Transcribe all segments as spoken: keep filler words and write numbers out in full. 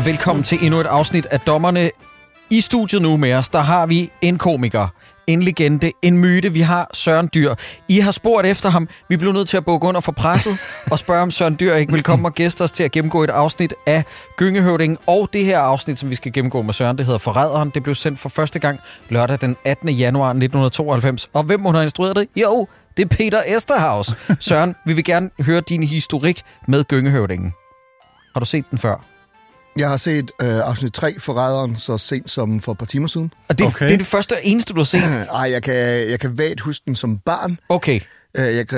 velkommen til endnu et afsnit af Dommerne. I studiet nu med os, der har vi en komiker, en legende, en myte. Vi har Søren Dyr. I har spurgt efter ham. Vi blev nødt til at bukke under for presset og spørge, om Søren Dyr ikke vil komme og gæste os til at gennemgå et afsnit af Gyngehøvdingen. Og det her afsnit, som vi skal gennemgå med Søren, det hedder Forræderen. Det blev sendt for første gang lørdag den attende januar nitten tooghalvfems. Og hvem må have instrueret det? Jo, det er Peter Eszterhus. Søren, vi vil gerne høre din historik med Gyngehøvdingen. Har du set den før? Jeg har set øh, afsnit tre, Forræderen, så sent som for et par timer siden. Og det, okay. det er det første og eneste, du har set? Ej, jeg kan, jeg kan vagt huske den som barn. Okay. Øh, jeg kan...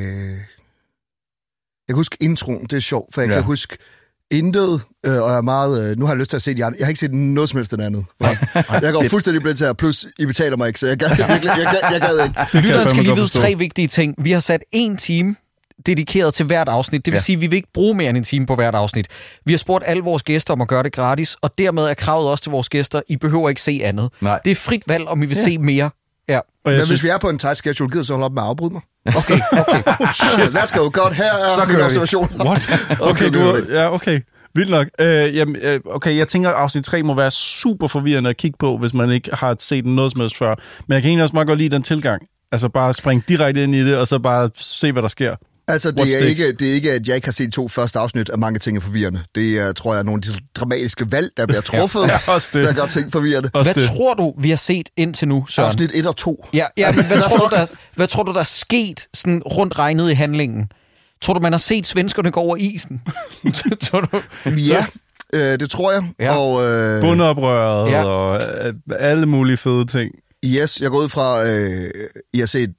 Jeg kan huske introen, det er sjovt, for jeg ja. kan huske intet, øh, og jeg er meget... Øh, nu har jeg lyst til at se de andre. Jeg har ikke set noget som helst den andet. Jeg går fuldstændig blind til her, plus I betaler mig ikke, så jeg gad, jeg, jeg, jeg, jeg gad ikke. Lytteren skal lige vide tre vigtige ting. Vi har sat en time dedikeret til hvert afsnit. Det vil ja. sige, at vi vil ikke bruge mere end en time på hvert afsnit. Vi har spurgt alle vores gæster om at gøre det gratis, og dermed er kravet også til vores gæster, I behøver ikke se andet. Nej. Det er frit valg, om I vil ja. se mere. Ja. Men synes... hvis vi er på en tight schedule, gider så holde op med at afbryde mig. Okay, okay. Lad os go godt. Her er min observation. What? Okay, okay, du, ja, okay. Vildt nok. Øh, jamen, okay, jeg tænker, at afsnit tre må være super forvirrende at kigge på, hvis man ikke har set noget som helst før. Men jeg kan egentlig også meget godt lide den tilgang. Altså bare springe direkte ind i det, og så bare se, hvad der sker. Altså, det er, ikke, det er ikke, at jeg ikke har set to første afsnit af mange ting er forvirrende. Det er, tror jeg, nogle af de dramatiske valg, der bliver truffet, ja, ja, der gør ting forvirrende. Hvad det. tror du, vi har set indtil nu, Søren? Afsnit et og to. Ja, ja men hvad, tror du, der, hvad tror du, der er sket sådan rundt regnet i handlingen? Tror du, man har set svenskerne gå over isen? tror du? Ja, øh, det tror jeg. Ja. Og, øh, bundoprøret ja. og øh, alle mulige fede ting. Yes, jeg går ud fra, øh, I har set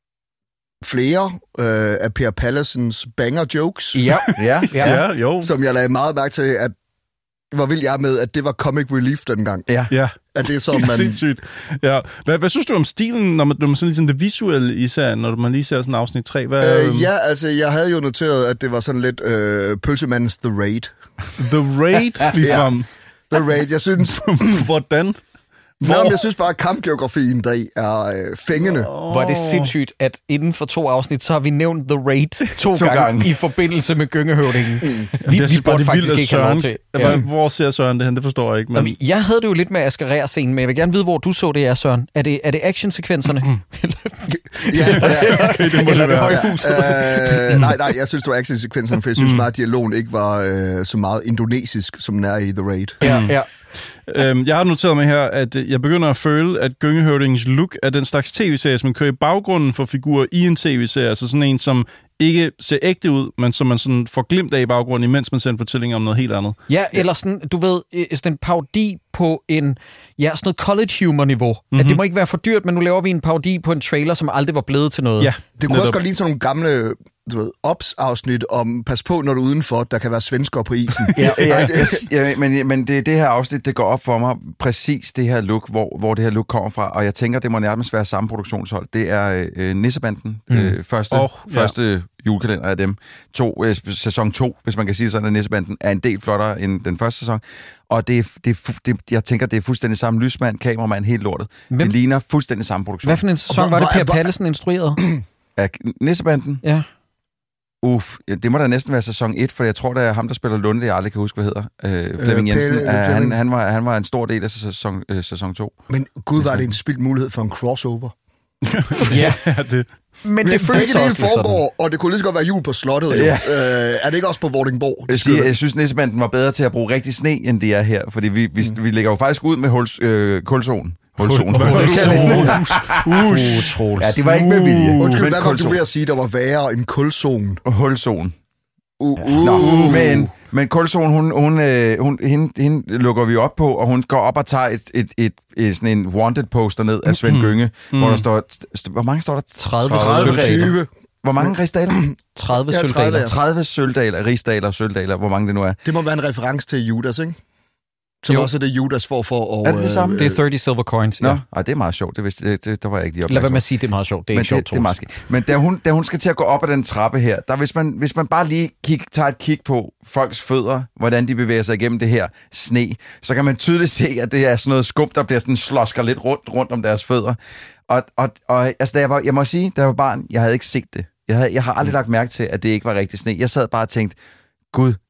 flere øh, af Per Pallesens banger jokes. Ja, ja, ja. ja jo. Som jeg lagde meget mærke til, at hvor vil jeg med, at det var comic relief dengang. Ja. ja. At det er så, man... sindssygt. Ja. Hvad, hvad synes du om stilen, når man, når man sådan ligesom det visuelle i serien, når man lige ser sådan afsnit tre? Hvad, øh, ja, altså, jeg havde jo noteret, at det var sådan lidt øh, pølsemandens The Raid. The Raid, ligefrem. Ja. The Raid, jeg synes... Hvordan? Nå, men jeg synes bare, at kampgeografien deri er øh, fængende. Oh. Hvor er det sindssygt, at inden for to afsnit, så har vi nævnt The Raid to, to gange, gange i forbindelse med Gyngehøvdingen. Mm. Vi, vi burde faktisk ikke have lov til. Ja. Hvor ser Søren det hen? Det forstår jeg ikke. Men... Jeg havde det jo lidt med Asger-scenen, men jeg vil gerne vide, hvor du så det er, Søren. Er det, er det actionsekvenserne? Mm. ja, ja. Okay, det må det være. Ja, øh, nej, nej, jeg synes, det var actionsekvenserne, for jeg synes mm. bare, at dialogen ikke var øh, så meget indonesisk, som den er i The Raid. Ja, ja. Øhm, jeg har noteret mig her, at jeg begynder at føle, at Gyngehøvdingens look er den slags tv-serie, som kører i baggrunden for figurer i en tv-serie. Altså sådan en, som ikke ser ægte ud, men som man sådan får glimt af i baggrunden, imens man sender fortællinger om noget helt andet. Ja, eller sådan, du ved, sådan en parodi på en, ja, sådan noget college humor-niveau. Mm-hmm. At det må ikke være for dyrt, men nu laver vi en parodi på en trailer, som aldrig var blevet til noget. Ja, det kunne også godt lide sådan nogle gamle, du ved, ops-afsnit om, pas på, når du er udenfor, der kan være svensker på isen. ja, ja, ja, men, men det, det her afsnit, det går op for mig præcis det her look, hvor, hvor det her look kommer fra, og jeg tænker, det må nærmest være samme produktionshold. Det er øh, Nissebanden, mm. øh, første, oh, første ja. julekalender af dem. To, øh, sæson to, hvis man kan sige sådan, at Nissebanden er en del flottere end den første sæson. Og det, det, det, jeg tænker, det er fuldstændig samme lysmand, kameramand, helt lortet. Hvem? Det ligner fuldstændig samme produktion. Hvad for en sæson var det, Per Pallesen instruerede? Af Nissebanden? Ja. Uff, det må da næsten være sæson et, for jeg tror, det er ham, der spiller Lunde, jeg aldrig kan huske, hvad hedder. Øh, Flemming Jensen. Øh, han, han, var, han var en stor del af sæson, øh, sæson to. Men gud, var det en spildt mulighed for en crossover? ja, det... Men det føles også lidt foregår, og det kunne lige så godt være jul på slottet. Ja. Øh, er det ikke også på Vordingborg? Jeg, siger, jeg synes, Nissebanden var bedre til at bruge rigtig sne, end det er her, fordi vi, vi, mm. vi lægger jo faktisk ud med hul, øh, kulzonen. Hulsoen. Ja, det var ikke med vilje. Undskyld, hvad var du ved at sige, der var værre end kulzonen? Hulsoen. Uh, uh. Nå, men, men kulzonen, hun, hun, hun, hun, hende, hende lukker vi op på, og hun går op og tager et, et, et, et sådan en wanted poster ned af Svend Gynge, mm. hvor der står, hvor mange står der? tredive, tredive, tyve. Hvor mange rigsdaler? tredive ja, sølvdaler. tredive sølvdaler, rigsdaler, sølvdaler, hvor mange det nu er. Det må være en reference til Judas, ikke? Som jo. Også det Judas får for. Og, er det det samme? Øh, det er tredive silver coins, ja. Nå, ej, det er meget sjovt. Det, vidste, det, det, der var jeg ikke lige opmærksom. Lad være med at sige, det er meget sjovt. Det er men ikke sjovt, det, det er meget skidt. Men da hun, da hun skal til at gå op ad den trappe her, der hvis man, hvis man bare lige kig, tager et kig på folks fødder, hvordan de bevæger sig igennem det her sne, så kan man tydeligt se, at det er sådan noget skum, der bliver sådan slosker lidt rundt, rundt om deres fødder. Og, og, og altså, da jeg, var, jeg må sige, da jeg var barn, jeg havde ikke set det. Jeg, havde, jeg har aldrig lagt mærke til, at det ikke var rigtig sne. Jeg sad bare og tænkte, gud,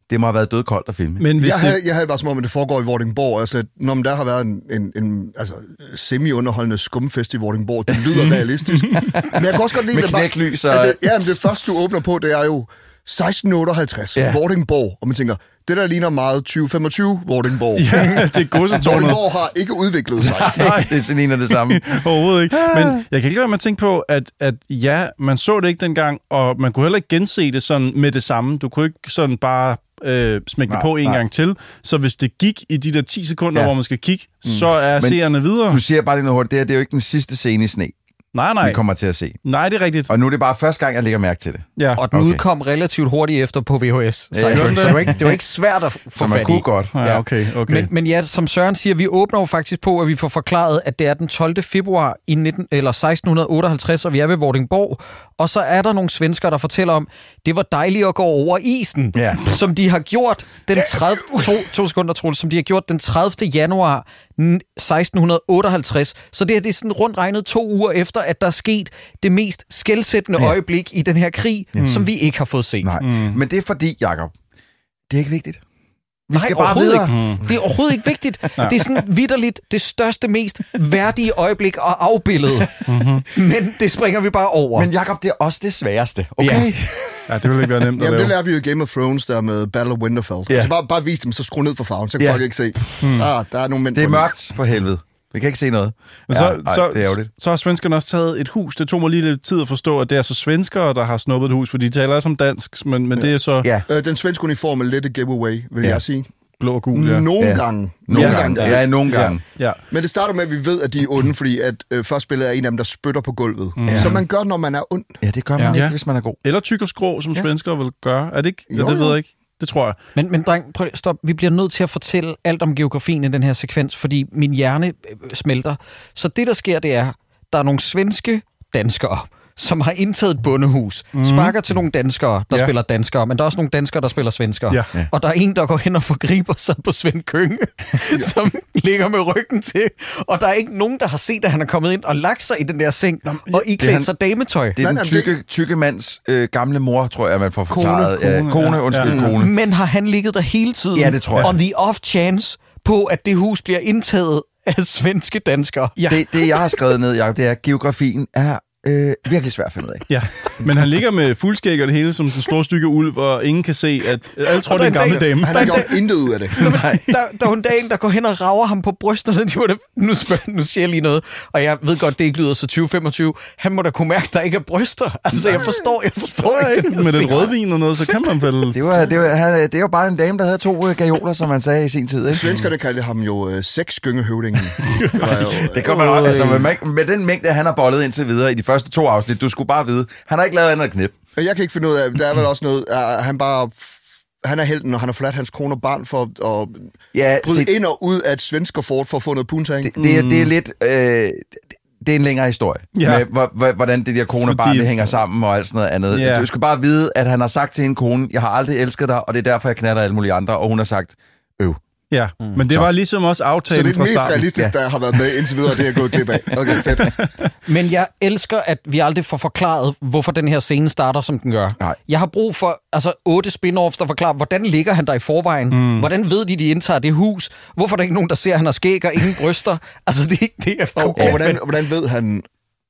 det må have været dødkoldt at filme. Men hvis jeg, det... havde, jeg havde bare som om, at det foregår i Vordingborg. Altså, når der har været en, en, en altså, semi-underholdende skumfest i Vordingborg, det lyder realistisk. Men jeg kan også godt lide, med det knæklys og... bare, det, ja, men det første, du åbner på, det er jo seksten otteoghalvtreds, ja. Vordingborg. Og man tænker, det der ligner meget tyve femogtyve Vordingborg. Ja, det er godsetårnet. Vordingborg har ikke udviklet sig. Nej, det er sådan en af det samme. Overhovedet ikke. Men jeg kan ikke lade være med at tænke på, at, at ja, man så det ikke dengang, og man kunne heller ikke gense det sådan med det samme. Du kunne ikke sådan bare øh, smække det på en nej. gang til. Så hvis det gik i de der ti sekunder, ja. hvor man skal kigge, mm. så er Men seerne videre. Nu siger jeg bare lige noget hurtigt. Det her, det er jo ikke den sidste scene i sne. Nej, nej. Vi kommer til at se. Nej, det er rigtigt. Og nu er det bare første gang, jeg lægger mærke til det. Ja. Og den okay. udkom relativt hurtigt efter på V H S. Så, ja, det, så det, var ikke, det var ikke svært at få så man fat kunne i. godt. Ja, okay, okay. Men, men ja, som Søren siger, vi åbner jo faktisk på, at vi får forklaret, at det er den tolvte februar i nitten, eller seksten otteoghalvtreds, og vi er ved Vordingborg. Og så er der nogle svenskere, der fortæller om, det var dejligt at gå over isen, ja. som de har gjort den tredivte To, to sekunder, Troels, som de har gjort den tredivte januar seksten otteoghalvtreds. Så det her det er sådan rundt regnet to uger efter, at der er sket det mest skelsættende ja. øjeblik i den her krig, mm. som vi ikke har fået set. Nej. Mm. Men det er fordi, Jacob, det er ikke vigtigt. Vi Nej, skal bare videre. Ikke. Det er overhovedet ikke vigtigt. Det er sådan vitterligt det største, mest værdige øjeblik at afbillede. Mm-hmm. Men det springer vi bare over. Men Jacob, det er også det sværeste. Okay? Ja, ja det vil ikke være nemt at Jamen, lave. det lærer vi jo i Game of Thrones der med Battle of Winterfell. Ja. Altså bare, bare vis dem, så skru ned for farven, så kan ja. folk ikke se. Mm. Ah, der er nogle mænd. Det er mørkt for helvede. Vi kan ikke se noget. Men så, ja, ej, så, det er så har svenskerne også taget et hus. Det tog mig lige lidt tid at forstå, at det er så svenskere, der har snuppet et hus, for de taler også om dansk, men, men ja. det er så... Ja. Øh, den svenske uniform er lidt et giveaway, vil ja. jeg sige. Blå og gul, ja. Nogle ja. gange. Nogle ja. gange. Ja, nogle gange. Ja. Ja. Men det starter med, at vi ved, at de er onde, fordi at øh, først spillet er en af dem, der spytter på gulvet. Mm. Ja. Så man gør, når man er ond. Ja, det gør man ja. ikke, hvis man er god. Eller tyk og skrå, som ja. svenskere vil gøre. Er det ikke? Jo, ja, det ved jeg ikke. Det tror jeg. Men, men dreng, prøv, stop. Vi bliver nødt til at fortælle alt om geografien i den her sekvens, fordi min hjerne smelter. Så det, der sker, det er, der er nogle svenske danskere, som har indtaget et bondehus, mm. sparker til nogle danskere, der ja. spiller danskere, men der er også nogle danskere, der spiller svenskere. Ja. Ja. Og der er en, der går hen og forgriber sig på Svend Kønge, ja. som ligger med ryggen til. Og der er ikke nogen, der har set, at han er kommet ind og lagt sig i den der seng og iklædt sig dametøj. Det er den tykke, tykke mands øh, gamle mor, tror jeg, man får forklaret. Kone, kone, ja, kone undskyld, ja. kone. Men har han ligget der hele tiden? Ja, det tror jeg. On the off chance på, at det hus bliver indtaget af svenske danskere. Ja. Det, det, jeg har skrevet ned, Jacob, det er, at geografien er Øh, virkelig svært at finde ud af. Ja, men han ligger med fuldskæg og det hele som den store stykke ulv, og ingen kan se, at alle tror, det er en gammel dame. Han har gjort intet ud af det. Nej. Der, der er en dag, der går hen og rager ham på brysterne. De var da, nu, spørger, nu siger jeg lige noget, og jeg ved godt, det ikke lyder så tyve femogtyve. Han må da kunne mærke, at der ikke er bryster. Altså, jeg forstår, jeg forstår ikke. ikke. Med den rødvin og noget, så kan man vel... Det var, det var, det var jo bare en dame, der havde to gajoler, som man sagde i sin tid. Ikke? Svenskerne kaldte ham jo øh, sexgyngehøvdingen. det, det kan man også. Altså, med, med den mængde, han har bollet indtil videre i de første to afsnit, du skulle bare vide, han har ikke lavet andet at knip. Jeg kan ikke finde ud af, der er vel også noget, at han bare, han er helten, når han har forladt hans kone og barn for at ja, bryde se, ind og ud af et svenskerfort for at få noget puntang. Det, det, er, det er lidt, øh, det er en længere historie, ja. med hvordan det der kone og barn det hænger sammen og alt sådan noget andet. Ja. Du skal bare vide, at han har sagt til en kone, jeg har aldrig elsket dig, og det er derfor, jeg knatter alle mulige andre, og hun har sagt, øv. Ja, mm. men det så. var ligesom også aftalen fra starten. Så det er det mest realistiske, ja. der har været med indtil videre, det er gået glip af. Okay, fedt. Men jeg elsker, at vi aldrig får forklaret, hvorfor den her scene starter, som den gør. Nej. Jeg har brug for altså, otte spin-offs, der forklarer, hvordan ligger han der i forvejen? Mm. Hvordan ved de, de indtager det hus? Hvorfor er der ikke nogen, der ser, at han har skæg og ingen bryster? Altså, det, det er og, og hvordan, hvordan ved han...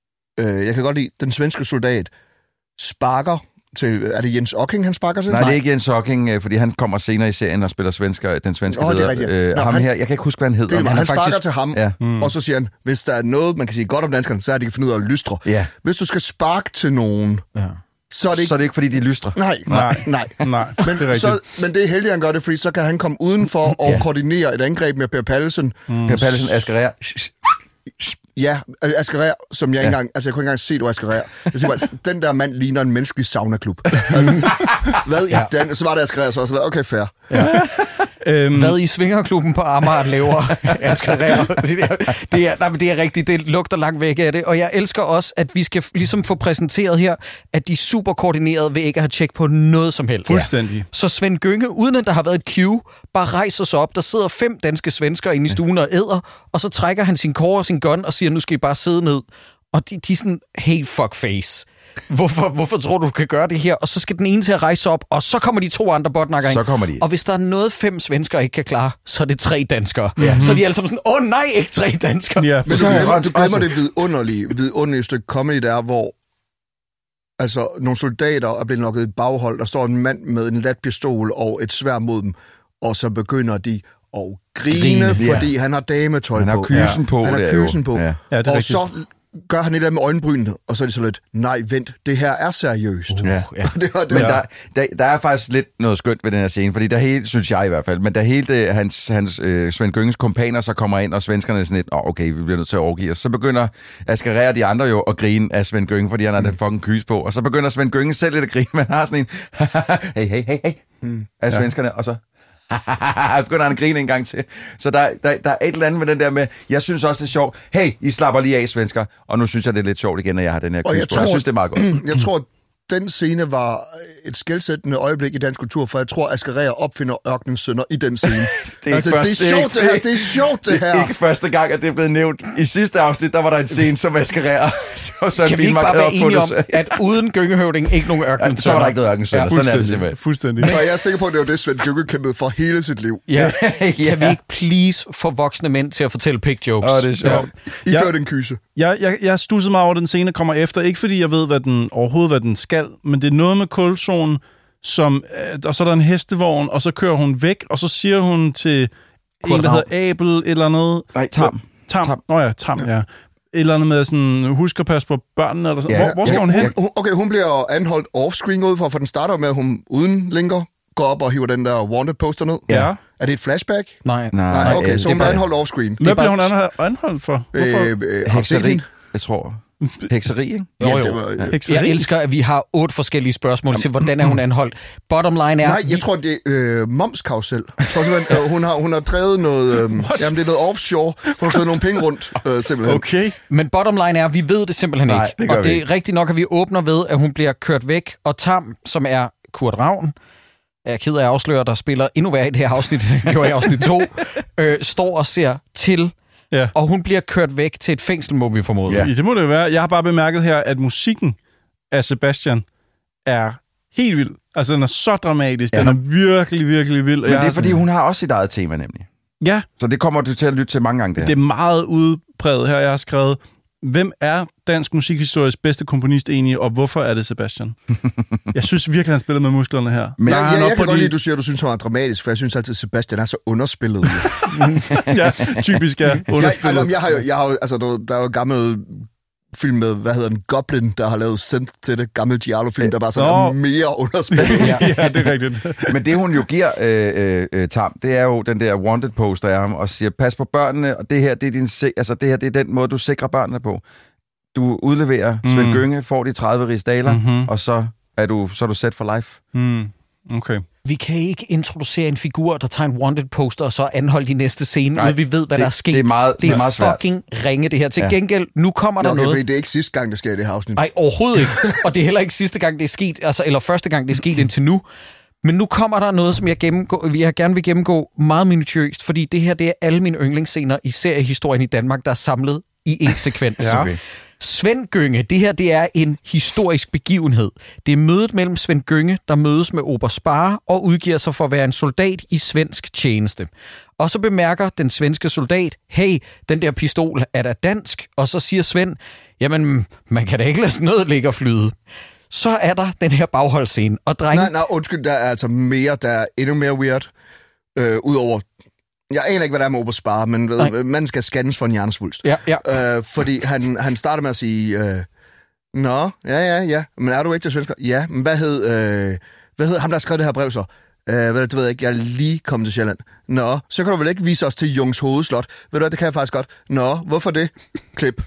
Øh, jeg kan godt lide, den svenske soldat sparker... Til, er det Jens Ocking, han sparker til? Nej, det er ikke Jens Ocking, fordi han kommer senere i serien og spiller svensker, den svenske oh, leder. Øh, Nå, ham han, her, jeg kan ikke huske, hvad han hedder. Det, han, han, han sparker faktisk... til ham, ja. mm. og så siger han, hvis der er noget, man kan sige godt om danskerne, så er de kan finde ud af at lystre. Ja. Hvis du skal sparke til nogen, ja. så, er det ikke... så er det ikke, fordi de lystrer. Nej, nej, nej. nej. Men, det så, men det er heldigt, han gør det, fordi så kan han komme udenfor og ja. koordinere et angreb med Per Pallesen. Mm. Per Pallesen askererer. Ja, Askerer, som jeg ikke engang... Altså, jeg kunne ikke engang se, at du Askerer. Jeg siger bare, den der mand ligner en menneskelig saunaklub. Hvad ja. i den? Så var det Askerer, så var sådan, okay, fair. Ja. Øhm. Hvad i svingerklubben på Amager laver Askerer? Det er, det, er, nej, det er rigtigt, det lugter langt væk af det. Og jeg elsker også, at vi skal ligesom få præsenteret her, at de er super koordinerede ved ikke at have tjek på noget som helst. Fuldstændig. Så Svend Gynge, uden at der har været et cue, bare rejser sig op. Der sidder fem danske svensker inde i stuen og æder, og så trækker han sin kår og sin gun og siger, nu skal I bare sidde ned. Og de, de er sådan, hey fuckface. Hvorfor, hvorfor tror du, du kan gøre det her? Og så skal den ene til at rejse op, og så kommer de to andre botnakker ind. Så kommer de. Og hvis der er noget, fem svenskere ikke kan klare, så er det tre danskere. Ja. Så er de alle sammen sådan, åh oh, nej, ikke tre danskere. Ja, men du glemmer, du glemmer det vidunderlige, vidunderlige stykke comedy, der er, hvor altså, nogle soldater er blevet lukket i baghold. Der står en mand med en lat pistol og et sværd mod dem, og så begynder de at grine, grine fordi ja. han har dametøj han på. Han har kysen på. Han har kysen på. Ja. Ja, og så gør han et eller andet med øjenbrynene, og så er det så lidt, nej, vent, det her er seriøst. Uh, ja. det var, det men der, der, der er faktisk lidt noget skønt ved den her scene, fordi der helt, synes jeg i hvert fald, men der hele det, hans, hans øh, Svend Gynges kompaner så kommer ind, og svenskerne er sådan lidt, åh, oh, okay, vi bliver nødt til at overgive os. Så begynder Asger og de andre jo at grine af Svend Gynge, fordi han har mm. den fucking kys på, og så begynder Svend Gynge selv lidt at grine, men han har sådan en, hey, hey, hey, hey, mm. af svenskerne, og så jeg begynder han at grine en gang til. Så der, der, der er et eller andet med den der med, jeg synes også, det er sjovt. Hey, I slapper lige af, svensker. Og nu synes jeg, det er lidt sjovt igen, at jeg har den her kys på. Jeg synes, det er meget godt. Jeg tror, den scene var et skelsættende øjeblik i dansk kultur, for jeg tror, Asger Reher opfinder ørkenens sønner i den scene. det er, altså, først, det er sjovt, det, det her. Det er sjovt, det her. Det er ikke første gang, at det er blevet nævnt. I sidste afsnit, der var der en scene, som Asger Reher så, så kan vi ikke bare være enige om, at uden Gyngehøvding, ikke nogen ørkenens ja, så var der ikke noget ørkenens sønner. Ja, sådan er det simpelthen. Fuldstændig. Og jeg er sikker på, at det var det, Svend Gynge kæmpede for hele sit liv. Ja. ja. Kan vi ikke please få voksne mænd til at fortælle pig jokes? Åh, det er sjovt. I ja. førte en kyse. Jeg, jeg, jeg stussede mig over, den scene kommer efter. Ikke fordi jeg ved, hvad den overhovedet hvad den skal, men det er noget med kulzonen, som, og så er der en hestevogn, og så kører hun væk, og så siger hun til en, der hedder Abel, eller noget. Nej, Tam. Tam. Tam. Nå ja, Tam, ja. ja. Et eller andet med sådan, husk at passe på børnene, eller sådan. Ja. Hvor, hvor skal ja. hun hen? Okay, hun bliver anholdt off-screen ud for, for den starter med, at hun uden linker går op og hiver den der wanted poster ned. Ja. Er det et flashback? Nej. Nej, okay, øh, så hun bliver anholdt off-screen. Hvad bliver hun anholdt for? Hvorfor? Øh, øh, Hekseri, jeg tror. Hekseri, ikke? Jo, jo. Ja. Hekseri. Jeg elsker, at vi har otte forskellige spørgsmål Jamen. til, hvordan er hun anholdt. Bottom line er... Nej, jeg vi... tror, det er øh, momskarusel. Jeg tror simpelthen, øh, hun, har, hun har drevet noget... Øh, jamen, det er noget offshore. Hun har fået nogle penge rundt, øh, simpelthen. Okay. Men bottom line er, at vi ved det simpelthen Nej, ikke. Det og det er rigtigt nok, at vi åbner ved, at hun bliver kørt væk, og Tam, som er Kurt Ravn, jeg er ked af at afsløre, der spiller endnu værre i det her afsnit, gjorde i afsnit to, øh, står og ser til... Ja. Og hun bliver kørt væk til et fængsel, må vi formode. Ja. Det må det jo være. Jeg har bare bemærket her, at musikken af Sebastian er helt vild. Altså, den er så dramatisk. Ja. Den er virkelig, virkelig vild. Men det er, fordi hun har også sit eget tema, nemlig. Ja. Så det kommer du til at lytte til mange gange, det her. Det er meget udpræget her. Jeg har skrevet, hvem er dansk musikhistories bedste komponist egentlig, og hvorfor er det Sebastian? Jeg synes virkelig, han spiller med musklerne her. Men ja, ja, jeg kan godt lide, at du siger, at du synes, han er dramatisk, for jeg synes altid, at Sebastian er så underspillet. Ja, typisk er underspillet. Jeg, jeg har jo, jeg har jo, altså, der, der er jo gammel film med, hvad hedder den, Goblin, der har lavet sendt til det, gammel Giallo-film, der bare sådan er mere underspillet. Ja. Ja, det er rigtigt. Men det, hun jo giver øh, øh, Tam, det er jo den der wanted poster af ham, og siger, pas på børnene, og det her, det er, din, altså, det her, det er den måde, du sikrer børnene på. Du udleverer mm. Svend Gynge, får de tredive rigsdaler, mm-hmm. og så er du, så er du set for life. Mm. Okay. Vi kan ikke introducere en figur, der tager en wanted poster, og så anholde de næste scene, Nej, uden vi ved, hvad det, der er sket. Det er meget, det er, det er meget svært. Fucking ringe, det her. Til ja. gengæld, nu kommer der Nå, noget... Fordi det er ikke sidste gang, det sker i det her afsnit. Nej, overhovedet ikke. Og det er heller ikke sidste gang, det er sket, altså, eller første gang, det er sket indtil nu. Men nu kommer der noget, som jeg, gennemgå, jeg gerne vil gennemgå meget minutiøst, fordi det her, det er alle mine yndlingsscener i seriehistorien i Danmark, der er samlet i en sekvens. Ja. Okay. Svend Gynge, det her det er en historisk begivenhed. Det er mødet mellem Svend Gynge, der mødes med Oberst Sparre og udgiver sig for at være en soldat i svensk tjeneste. Og så bemærker den svenske soldat, hey, den der pistol er da dansk. Og så siger Svend, jamen, man kan da ikke lade sådan noget ligge og flyde. Så er der den her bagholdsscene. Og drenge... Nej, nej, undskyld, der er altså mere, der er endnu mere weird. Øh, Udover... Jeg aner ikke, hvad der er med Oberst Sparre, men ved, man skal scannes for en hjernesvulst. Ja, ja. Øh, fordi han, han starter med at sige, øh, nå, ja, ja, ja, men er du ikke til svensker? Ja, men hvad hed, øh, hvad hed ham, der har skrevet det her brev så? Øh, det ved jeg ikke, jeg er lige kommet til Sjælland. Nå, så kan du vel ikke vise os til Jungs Hovedslot? Ved du hvad, det kan jeg faktisk godt. Nå, hvorfor det? Klip.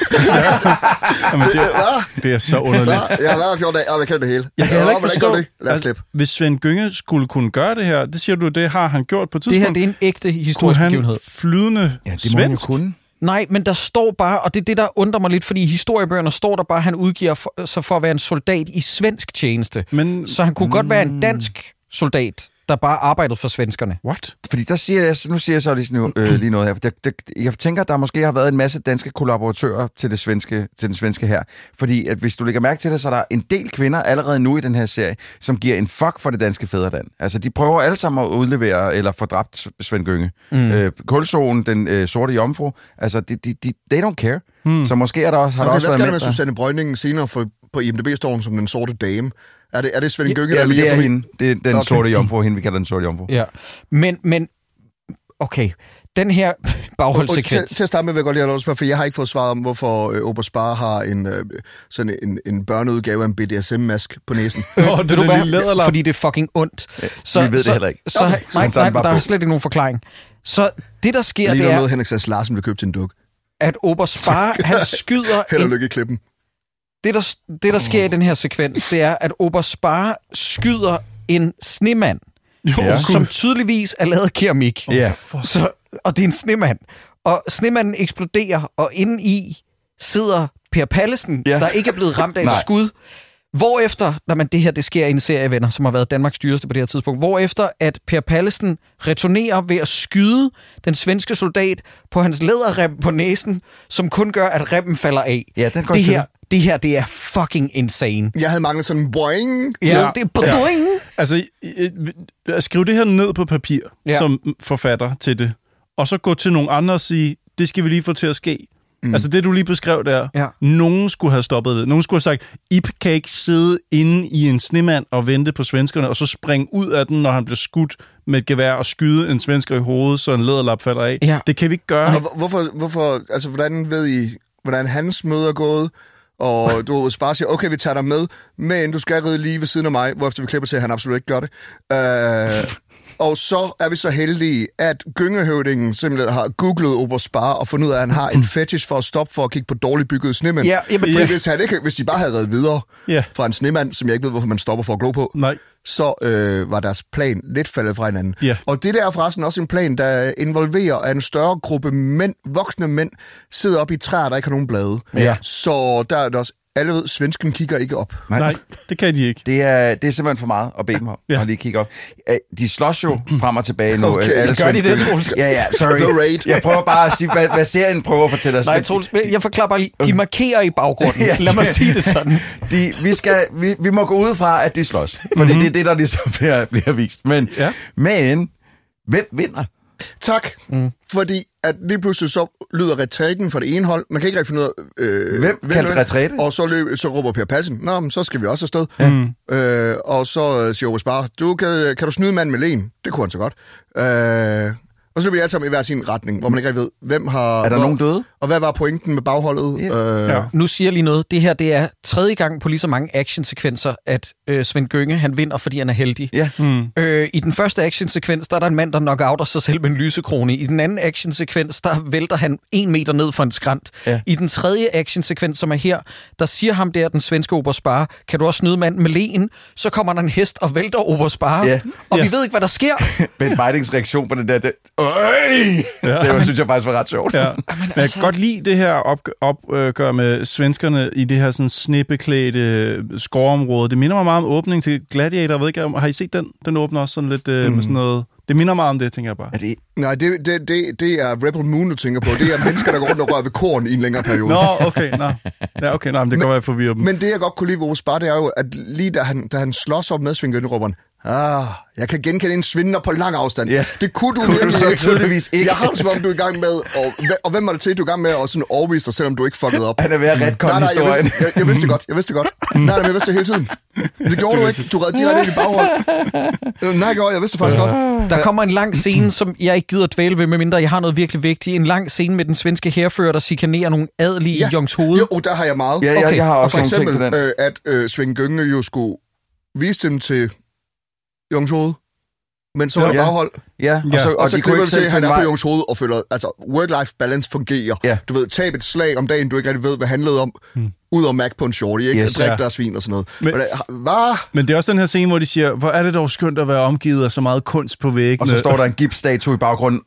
Jamen, det, er, det er så underligt. Jeg har været fjorten dage, og jeg kan det hele. Jeg kan Nå, ikke forstå, det? Lad os klippe. Altså, hvis Svend Gynge skulle kunne gøre det her, det siger du, det har han gjort på et tidspunkt. Det her, det er en ægte historisk begivenhed. Flydende ja, det svensk? Må kunne. Nej, men der står bare, og det er det, der undrer mig lidt, fordi i historiebøgerne står der bare, at han udgiver for, sig for at være en soldat i svensk tjeneste. Men, så han kunne mm, godt være en dansk soldat der bare arbejdede for svenskerne. What? Fordi der siger jeg, nu siger jeg så lige, nu, øh, lige noget her. Det, det, jeg tænker, at der måske har været en masse danske kollaboratører til, det svenske, til den svenske her. Fordi at hvis du lægger mærke til det, så er der en del kvinder allerede nu i den her serie, som giver en fuck for det danske fædreland. Altså, de prøver alle sammen at udlevere eller få dræbt Svend Gynge. Mm. Øh, Kulsoen, den øh, sorte jomfru, altså, de, de, de, they don't care. Mm. Så måske er der også, har okay, der også været med. hvad skal der med Susanne Brøgningen senere for, på I M D B-stormen som den sorte dame? Er det, er det Svend Gynge, ja, der lige det er forbi? hende. Det er den okay. sorte jomfru, hende vi kalder den sorte jomfru. Ja, men, men okay, den her bagholdssekvens. Til, til at starte med vil jeg godt lige have lov at spørge, for jeg har ikke fået svaret om, hvorfor øh, Oberst Spar har en, øh, sådan en, en børneudgave af en B D S M-mask på næsen. Øh, oh, det er lille fordi det er fucking ondt. Så, vi ved så, det heller ikke. Så, okay. så, nej, nej, der er slet ikke nogen forklaring. Så det, der sker, lige det er... noget, Henrik Sass Larsen blev købt til en duk. At Oberst Spar, han skyder... Held og lykke i klippen. Det, der, det, der sker oh. i den her sekvens, det er, at Oberst Spar skyder en snemand, jo, som tydeligvis er lavet af keramik. Ja. Så, og det er en snemand. Og snemanden eksploderer, og inde i sidder Per Pallesen, ja. der ikke er blevet ramt af et skud. Hvorefter, når man det her, det sker i en serie venner, som har været Danmarks dyreste på det her tidspunkt, hvorefter at Per Pallesen returnerer ved at skyde den svenske soldat på hans læderrem på næsen, som kun gør, at remmen falder af. Ja, den går det her, det her, det er fucking insane. Jeg havde manglet sådan en boing. Ja, ja. det er boing. Ja. Altså, skriv det her ned på papir, ja. som forfatter til det, og så gå til nogle andre og sige, det skal vi lige få til at ske. Mm. Altså det, du lige beskrev der, ja. nogen skulle have stoppet det. Nogen skulle have sagt, Ip kan ikke sidde inde i en snemand og vente på svenskerne, og så springe ud af den, når han bliver skudt med et gevær og skyde en svensker i hovedet, så en læderlap falder af. Ja. Det kan vi ikke gøre. Og hvorfor, hvorfor, altså hvordan ved I, hvordan hans møde er gået? Og du bare siger, okay, vi tager dig med, men du skal ride lige ved siden af mig, hvorefter vi klipper til, at han absolut ikke gør det. Uh, Og så er vi så heldige, at Gyngehøvdingen simpelthen har googlet Oberst Spar og fundet ud af, at han har en fetish for at stoppe for at kigge på dårligt byggede snemænd. Ja, jamen, Fordi ja. hvis, han ikke, hvis de bare havde reddet videre ja. fra en snemand, som jeg ikke ved, hvorfor man stopper for at glo på, Nej. så øh, var deres plan lidt faldet fra hinanden. Ja. Og det der er forresten også en plan, der involverer, at en større gruppe mænd, voksne mænd, sidder op i træer, der ikke har nogen blade. Ja. Så der er det også... Alle ved, svensken kigger ikke op. Nej, Nej det kan de ikke. Det er, det er simpelthen for meget at bede dem om ja. at lige kigge op. De slås jo frem og tilbage nu. Okay, alle gør de det, Troels? Ja, ja, sorry. The Raid. Jeg prøver bare at sige, hvad, hvad serien prøver at fortælle os. Nej, Troels, jeg forklarer bare lige. De markerer i baggrunden. ja, Lad mig sige det sådan. De, vi, skal, vi, vi må gå ud fra, at de slås. Fordi mm-hmm. det er det, der ligesom bliver, bliver vist. Men, ja. men hvem vinder? Tak, mm. fordi at lige pludselig så lyder retræten fra det ene hold. Man kan ikke rigtig finde ud af... Øh, hvem kaldte retræte? Og så, løb, så råber Per Pallesen, nå, men så skal vi også afsted. Ja. Mm. Øh, og så siger Oberst Spar, du kan, kan du snyde manden med len? Det kunne han så godt. Øh, og så løber de alle sammen i hver sin retning, hvor man ikke rigtig ved, hvem har... Er der hvor, nogen døde? Og hvad var pointen med bagholdet? Yeah. Øh, ja. Nu siger jeg lige noget. Det her, det er tredje gang på lige så mange actionsekvenser, at øh, Svend Gynge, han vinder, fordi han er heldig. Yeah. Mm. Øh, I den første actionsekvens, der er der en mand, der knockouter sig selv med en lysekrone. I den anden actionsekvens, der vælter han en meter ned fra en skrant. Yeah. I den tredje actionsekvens, som er her, der siger ham der, den svenske Oberst Spar, kan du også snyde manden med len? Så kommer der en hest og vælter Oberst Spar. Yeah. Og yeah. vi ved ikke, hvad der sker. Ben Meidings reaktion på den der... Det, Øj! Ja. Det var, synes jeg faktisk var ret sjovt. Ja. Men altså... jeg kan godt lide det her opgør op, med svenskerne i det her sådan snippeklædte skovområde. Det minder mig meget om åbningen til Gladiator. Jeg ved ikke, har I set den? Den åbner også sådan lidt øh, mm. med sådan noget... Det minder meget om det, tænker jeg bare. Er det... Nej, det, det, det, det er Rebel Moon, du tænker på. Det er mennesker, der går rundt og rører ved korn i en længere periode. Nå, okay, nå. Ja, okay, nej, men det kan være, jeg forvirrer dem. Men det, jeg godt kunne lide ved Oberst Spar, det er jo, at lige da han, da han slås op med Svend Gynge, råber han, ah, jeg kan genkende en svindler på lang afstand. Yeah. Det kunne du kunne nemlig du ikke. tydeligvis ikke. Jeg har det, som om du er i gang med, og, og hvem var det til, du er i gang med at sådan overbevise dig, selvom du ikke fuckede op? Han er ved at retkonne historien. Jeg vidste, jeg, jeg vidste det godt, jeg vidste det godt. Nej, nej, jeg vidste det hele tiden. Det gjorde du ikke. Du redde direkte ind i baghold. Nej, jeg vidste det faktisk godt. Der kommer en lang scene, som jeg ikke gider dvæle ved, medmindre jeg har noget virkelig vigtigt. En lang scene med den svenske hærfører, der chikanerer nogle adelige ja. i Jungshoved. Jo, der har jeg meget. Ja, jeg, okay. jeg har også og for nogle eksempel, ting til den. Øh, at øh, Svend Gynge jo skulle vise dem til Jungshoved. Men så var der ja. baghold. Ja, og så, og og og så klipper vi til, at han er på Jungshoved og føler, altså, work-life balance fungerer. Ja. Du ved, tab et slag om dagen, du ikke rigtig ved, hvad det handlede om. Hmm. Ud og mærke på en shorty, ikke? Yes. Drik ja. der svin og sådan noget. Men, det, hvad? Men det er også den her scene, hvor de siger, hvor er det dog skønt at være omgivet af så meget kunst på væggen. Og så står der en gipsstatue i baggrunden, og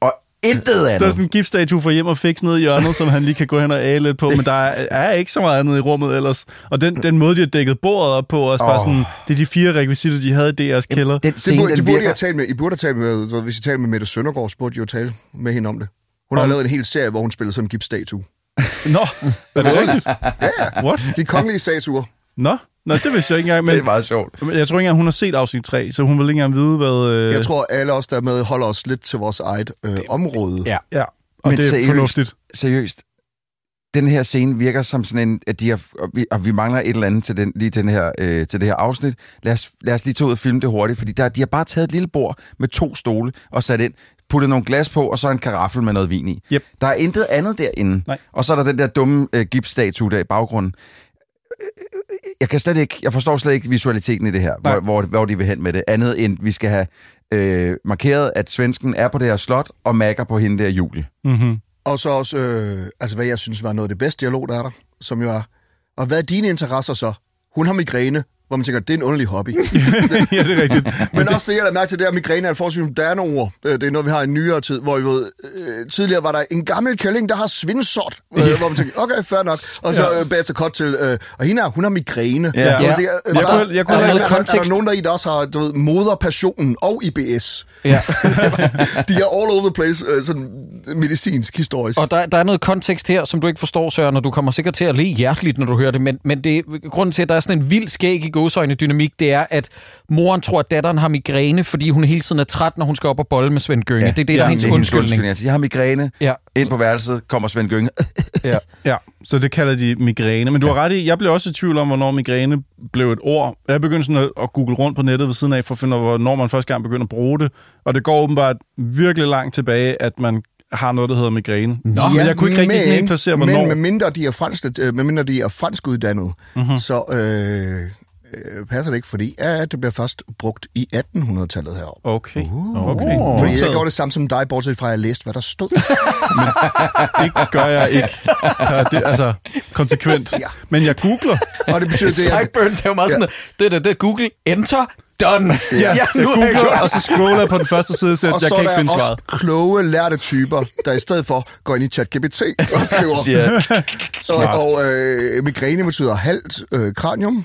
intet andet. Der er sådan en giftstatue for hjem og fix nede i hjørnet, som han lige kan gå hen og æle lidt på, men der er, er ikke så meget andet i rummet ellers. Og den, den måde, de har dækket bordet op på, også oh. bare sådan, det er de fire rekvisitter, de havde i deres kælder. Den scene, det burde, de burde have talt med. I burde have talt med, så hvis I talte med Mette Søndergaard, så burde de jo tale med hende om det. Hun har um. lavet en hel serie, hvor hun spillede sådan en giftstatue. Nå, er det rigtigt? Ja, What? De kongelige statuer. Nå, Nå, det vidste jeg ikke engang. Men det er meget sjovt. Jeg tror ikke engang, hun har set afsnit tre, så hun vil ikke engang vide, hvad... Øh... Jeg tror, alle os der med holder os lidt til vores eget øh, område. Ja, ja. Og men det er seriøst, fornuftigt. Seriøst. Den her scene virker som sådan en... At de har, og, vi, og vi mangler et eller andet til, den, lige til, den her, øh, til det her afsnit. Lad os, lad os lige tage ud og filme det hurtigt, fordi der, de har bare taget et lille bord med to stole og sat ind, puttet nogle glas på, og så en karaffel med noget vin i. Yep. Der er intet andet derinde. Nej. Og så er der den der dumme øh, gipsstatue der i baggrunden. Jeg kan slet ikke, jeg forstår slet ikke visualiteten i det her, hvor, hvor, hvor de vil hen med det. Andet end, vi skal have øh, markeret, at svensken er på det her slot, og makker på hende der Julie. Mm-hmm. Og så også, øh, altså hvad jeg synes var noget af det bedste dialog, der er der, som jo er, og hvad er dine interesser så? Hun har migræne, hvor man tænker, det er en underlig hobby. Ja, det er rigtigt. Men også det, jeg lader mærke til, det er, at migræne er et forholdsvis moderne ord. Det er noget, vi har i nyere tid, hvor vi ved, øh, tidligere var der en gammel kælling, der har svindsort, øh, yeah. hvor man tænker, okay, fair nok. Og så øh, bagefter kort til, øh, og hende her, hun har migræne. Ja. Ja. Tænker, øh, Jeg der, kunne, jeg kunne er, have er, kontekst. er der nogen der i, der også har, du ved, moderpassionen og I B S? Ja. De er all over the place, øh, sådan medicinsk, historisk. Og der, der er noget kontekst her, som du ikke forstår, Søren, og du kommer sikkert til at le hjerteligt, når du hører det, men, men det, grunden til, at der er sådan en vild skæg i gåseøjne dynamik, det er, at moren tror, at datteren har migræne, fordi hun hele tiden er træt, når hun skal op og bolle med Svend Gønge. Ja, det er det, der ja, er hendes undskyldning. undskyldning. Jeg har migræne. Ja. Ind på værelset kommer Svend Gønge. Ja. Ja, så det kalder de migræne. Men du har ret i, jeg blev også i tvivl om, hvornår migræne blev et ord. Jeg begyndte sådan at google rundt på nettet ved siden af, for at finde ud af, hvornår man første gang begynder at bruge det. Og det går åbenbart virkelig langt tilbage, at man har noget, der hedder migræne. Nå, ja, men jeg kunne ikke rigtig sådan helt placere, hvornår. Men med mindre de er fransk, med mindre de er fransk uddannet, mm-hmm. så øh, øh, passer det ikke, fordi ja, det bliver først brugt i attenhundredetallet heroppe. Okay. Uh. okay. Fordi jeg gjorde det samme som dig, bortset fra at jeg læste, hvad der stod. Men det gør jeg ikke. Ja, det, altså, konsekvent. Ja. Men jeg googler. Og det betyder, det er... Sideburns er jo meget ja. sådan, det er det, Google, enter, done. Ja, ja, jeg googler, og så scroller jeg på den første side, så jeg kan ikke finde svaret. Og så er der også kloge, lærte typer, der i stedet for går ind i ChatGPT og skriver. og og øh, migræne betyder halvt øh, kranium,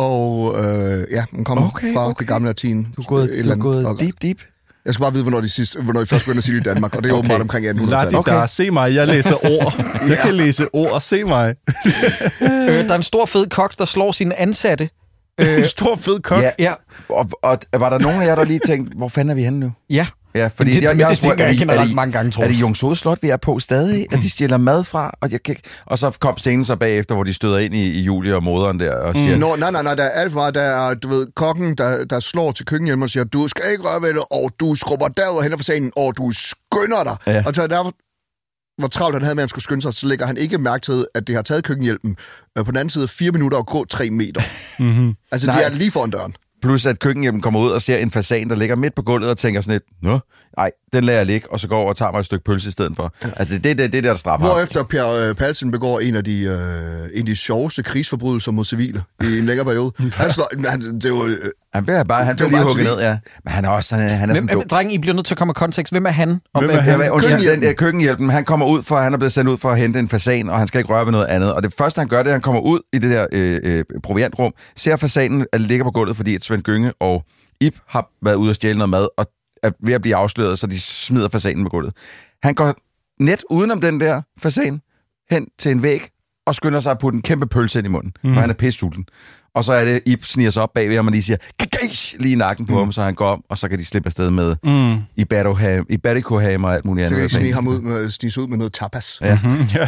og øh, ja, den kommer okay, fra okay. det gamle latin. Du er gået, du er gået og, deep, deep. Jeg skal bare vide, hvornår de, sidste, hvornår de først begyndte at sige det i Danmark, og det er okay. åbenbart omkring attenhundredetallet. Okay. Der, se mig, jeg læser ord. Jeg kan læse ord, se mig. øh, der er en stor fed kok, der slår sine ansatte. Øh, en stor fed kok? Ja. ja. Og, og var der nogen af jer, der lige tænkte, hvor fanden er vi henne nu? Ja. Ja, fordi det, jeg, jeg, jeg tænker jeg generelt mange gange, tror jeg. Er det Jungsode Slot, vi er på stadig? Mm. At de stjæler mad fra? Og, jeg kan, og så kom scenen så bagefter, hvor de støder ind i, i Julie og moderen der og siger... Mm. Nå, nej, nej, nej, der er alt for meget. Der er, du ved, kokken, der, der slår til køkkenhjelmen og siger, du skal ikke røre ved det, og du skrubber derud og henter for scenen, og du skynder dig. Ja. Og så derfor, hvor travlt han havde med, at han skulle skynde sig, så lægger han ikke mærke til, at det har taget køkkenhjælpen øh, på den anden side fire minutter og gå tre meter. Mm-hmm. Altså, nej. De er lige foran døren. Plus at køkkenhjælpen kommer ud og ser en fasan, der ligger midt på gulvet og tænker sådan lidt, nå, nej, den lader jeg ligge, og så går over og tager mig et stykke pølse i stedet for. Altså, det er det, det, der, der straffer. Hvorefter Per øh, Palsen begår en af de, øh, en af de sjoveste krigsforbrydelser mod civile i en længere periode. Han slår, han, det var, øh, han bliver bare, han bliver lige hugget ned, ja. Men han er også han er, han er hvem, sådan dum. Drenge, I bliver nødt til at komme i kontekst. Hvem er han? Og hvem er han? Ja, køkkenhjælpen. Den, køkkenhjælpen, han kommer ud for, han er blevet sendt ud for at hente en fasan, og han skal ikke røre ved noget andet. Og det første, han gør, det er, at han kommer ud i det der øh, øh, proviantrum, ser fasanen, at ligger på gulvet, fordi at Svend Gønge og Ib har været ude og stjæle noget mad, og er ved at blive afsløret, så de smider fasanen på gulvet. Han går net udenom den der fasan, hen til en væg, og skynder sig at putte en kæmpe pølse ind i munden, mm. og han er pissulten. Og så er det, Ib sniger sig op bagved ham og lige siger, kagash, lige i nakken på mm. ham, så han går om, og så kan de slippe afsted med mm. i Batikoham og alt muligt andet. Så kan de snige ham ud med, snige ud med noget tapas. Ja. Mm-hmm. Ja.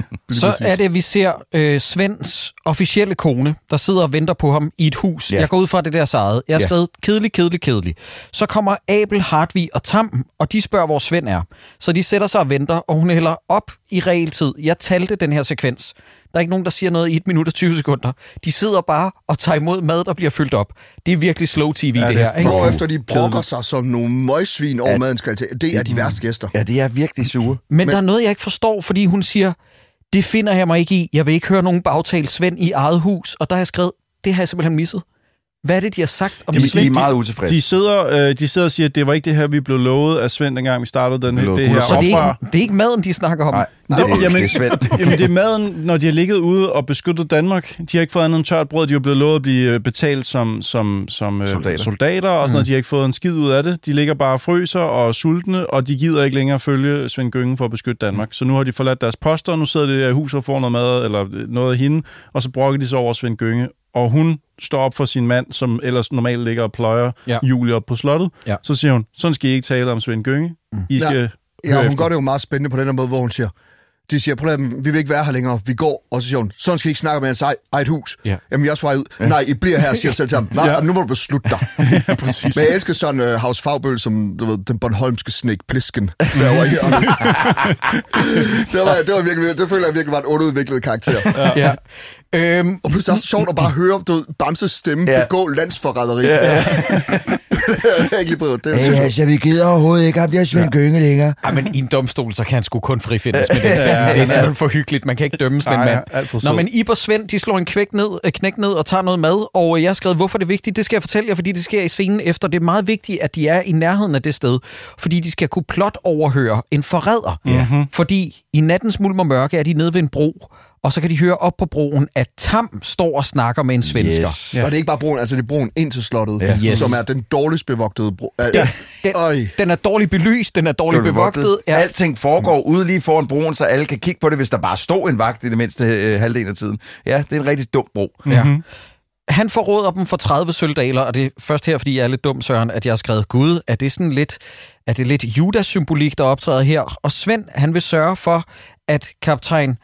Så er det, vi ser øh, Svends officielle kone, der sidder og venter på ham i et hus. Ja. Jeg går ud fra det der eget. Jeg har ja. skrevet kedelig, kedelig, kedelig. Så kommer Abel, Hartvig og Tam, og de spørger, hvor Svend er. Så de sætter sig og venter, og hun hælder op i realtid. Jeg talte den her sekvens. Der er ikke nogen, der siger noget i et minut og tyve sekunder. De sidder bare og tager imod mad, der bliver fyldt op. Det er virkelig slow T V, ja, det, det her. Ikke? Hvorefter de brokker sig som nogle møgsvin over ja. madens kvalitet. Det er de værste gæster. Ja, det er virkelig sure. Men, Men der er noget, jeg ikke forstår, fordi hun siger, det finder jeg mig ikke i. Jeg vil ikke høre nogen bagtale Svend i eget hus. Og der har jeg skrevet, det har jeg simpelthen misset. Hvad er det, de har sagt om De, Svend? de er meget utilfredse. De sidder, øh, de sidder og siger, at det var ikke det her, vi blev lovet af Svend, dengang vi startede den, Det det her Så det er, oprør. ikke, det er ikke maden, de snakker om? Nej, Det, det, jamen, det er Svend. jamen, det er maden, når de har ligget ude og beskyttet Danmark. De har ikke fået andet end tørt brød. De er blevet lovet at blive betalt som, som, som Soldater. soldater. soldater og sådan noget. De har ikke fået en skid ud af det. De ligger bare og fryser og sultne, og de gider ikke længere følge Svend Gynge for at beskytte Danmark. Så nu har de forladt deres poster, og nu sidder de i huset og får noget mad eller noget af hende, og så brokker de sig over Svend Gynge. Og hun står op for sin mand, som ellers normalt ligger og pløjer Ja. Julie op på slottet. Ja. Så siger hun, sådan skal I ikke tale om Svend Gynge. I skal... Ja, ja, hun gør det jo meget spændende på den her måde, hvor hun siger, de siger, prøv at vi vil ikke være her længere, vi går, og så siger hun, sådan skal I ikke snakke med jeres eget hus. Ja. Jamen, vi er også på vej ud. Ja. Nej, I bliver her, siger selv til ham. Nej, Ja. nu må du beslutte dig. Ja, præcis. Men jeg elsker sådan uh, Haus Fagbøl, som du ved, den bornholmske snek Plisken. Derovre i hjørnet. det, var, det, var virkelig, det føler jeg virkelig var en underudviklet karakter. Ja. ja. Øhm, Og pludselig er det så sjovt at bare høre du ved, Bamses stemme Ja. begå landsforræderi. Ja, ja. det er ikke lige prøvet. Det er jo Hey, sindssygt. altså, vi gider overhovedet ikke, om jeg er Svend Gynge længere. ej, men i en domstol, så kan han sgu kun frifindes med det. Ja, det er simpelthen for hyggeligt. Man kan ikke dømme sådan en Nej, mand. alt for Nå, sød. men Ib og Svend, de slår en knæk ned, øh, knæk ned og tager noget mad, og jeg har skrevet, hvorfor det er vigtigt. Det skal jeg fortælle jer, fordi det sker i scenen efter. Det er meget vigtigt, at de er i nærheden af det sted, fordi de skal kunne plot overhøre en forræder. Mhm. Fordi i nattens mulm og mørke er de nede ved en bro, og så kan de høre op på broen, at Tam står og snakker med en svensker. Yes. Ja. Og det er ikke bare broen, altså det er broen ind til slottet, Ja. Yes. som er den dårligst bevogtede bro. Den, den, Øj. den er dårligt belyst, den er dårligt bevogtet. Ja. Alting foregår ude lige foran broen, så alle kan kigge på det, hvis der bare stod en vagt i det mindste øh, halvdelen af tiden. Ja, det er en rigtig dum bro. Ja. Han forråder dem for tredive sølvdaler, og det er først her, fordi jeg er lidt dum, Søren, at jeg har skrevet Gud. Er det sådan lidt, er det lidt Judas-symbolik, der optræder her? Og Svend, han vil sørge for, at kaptajn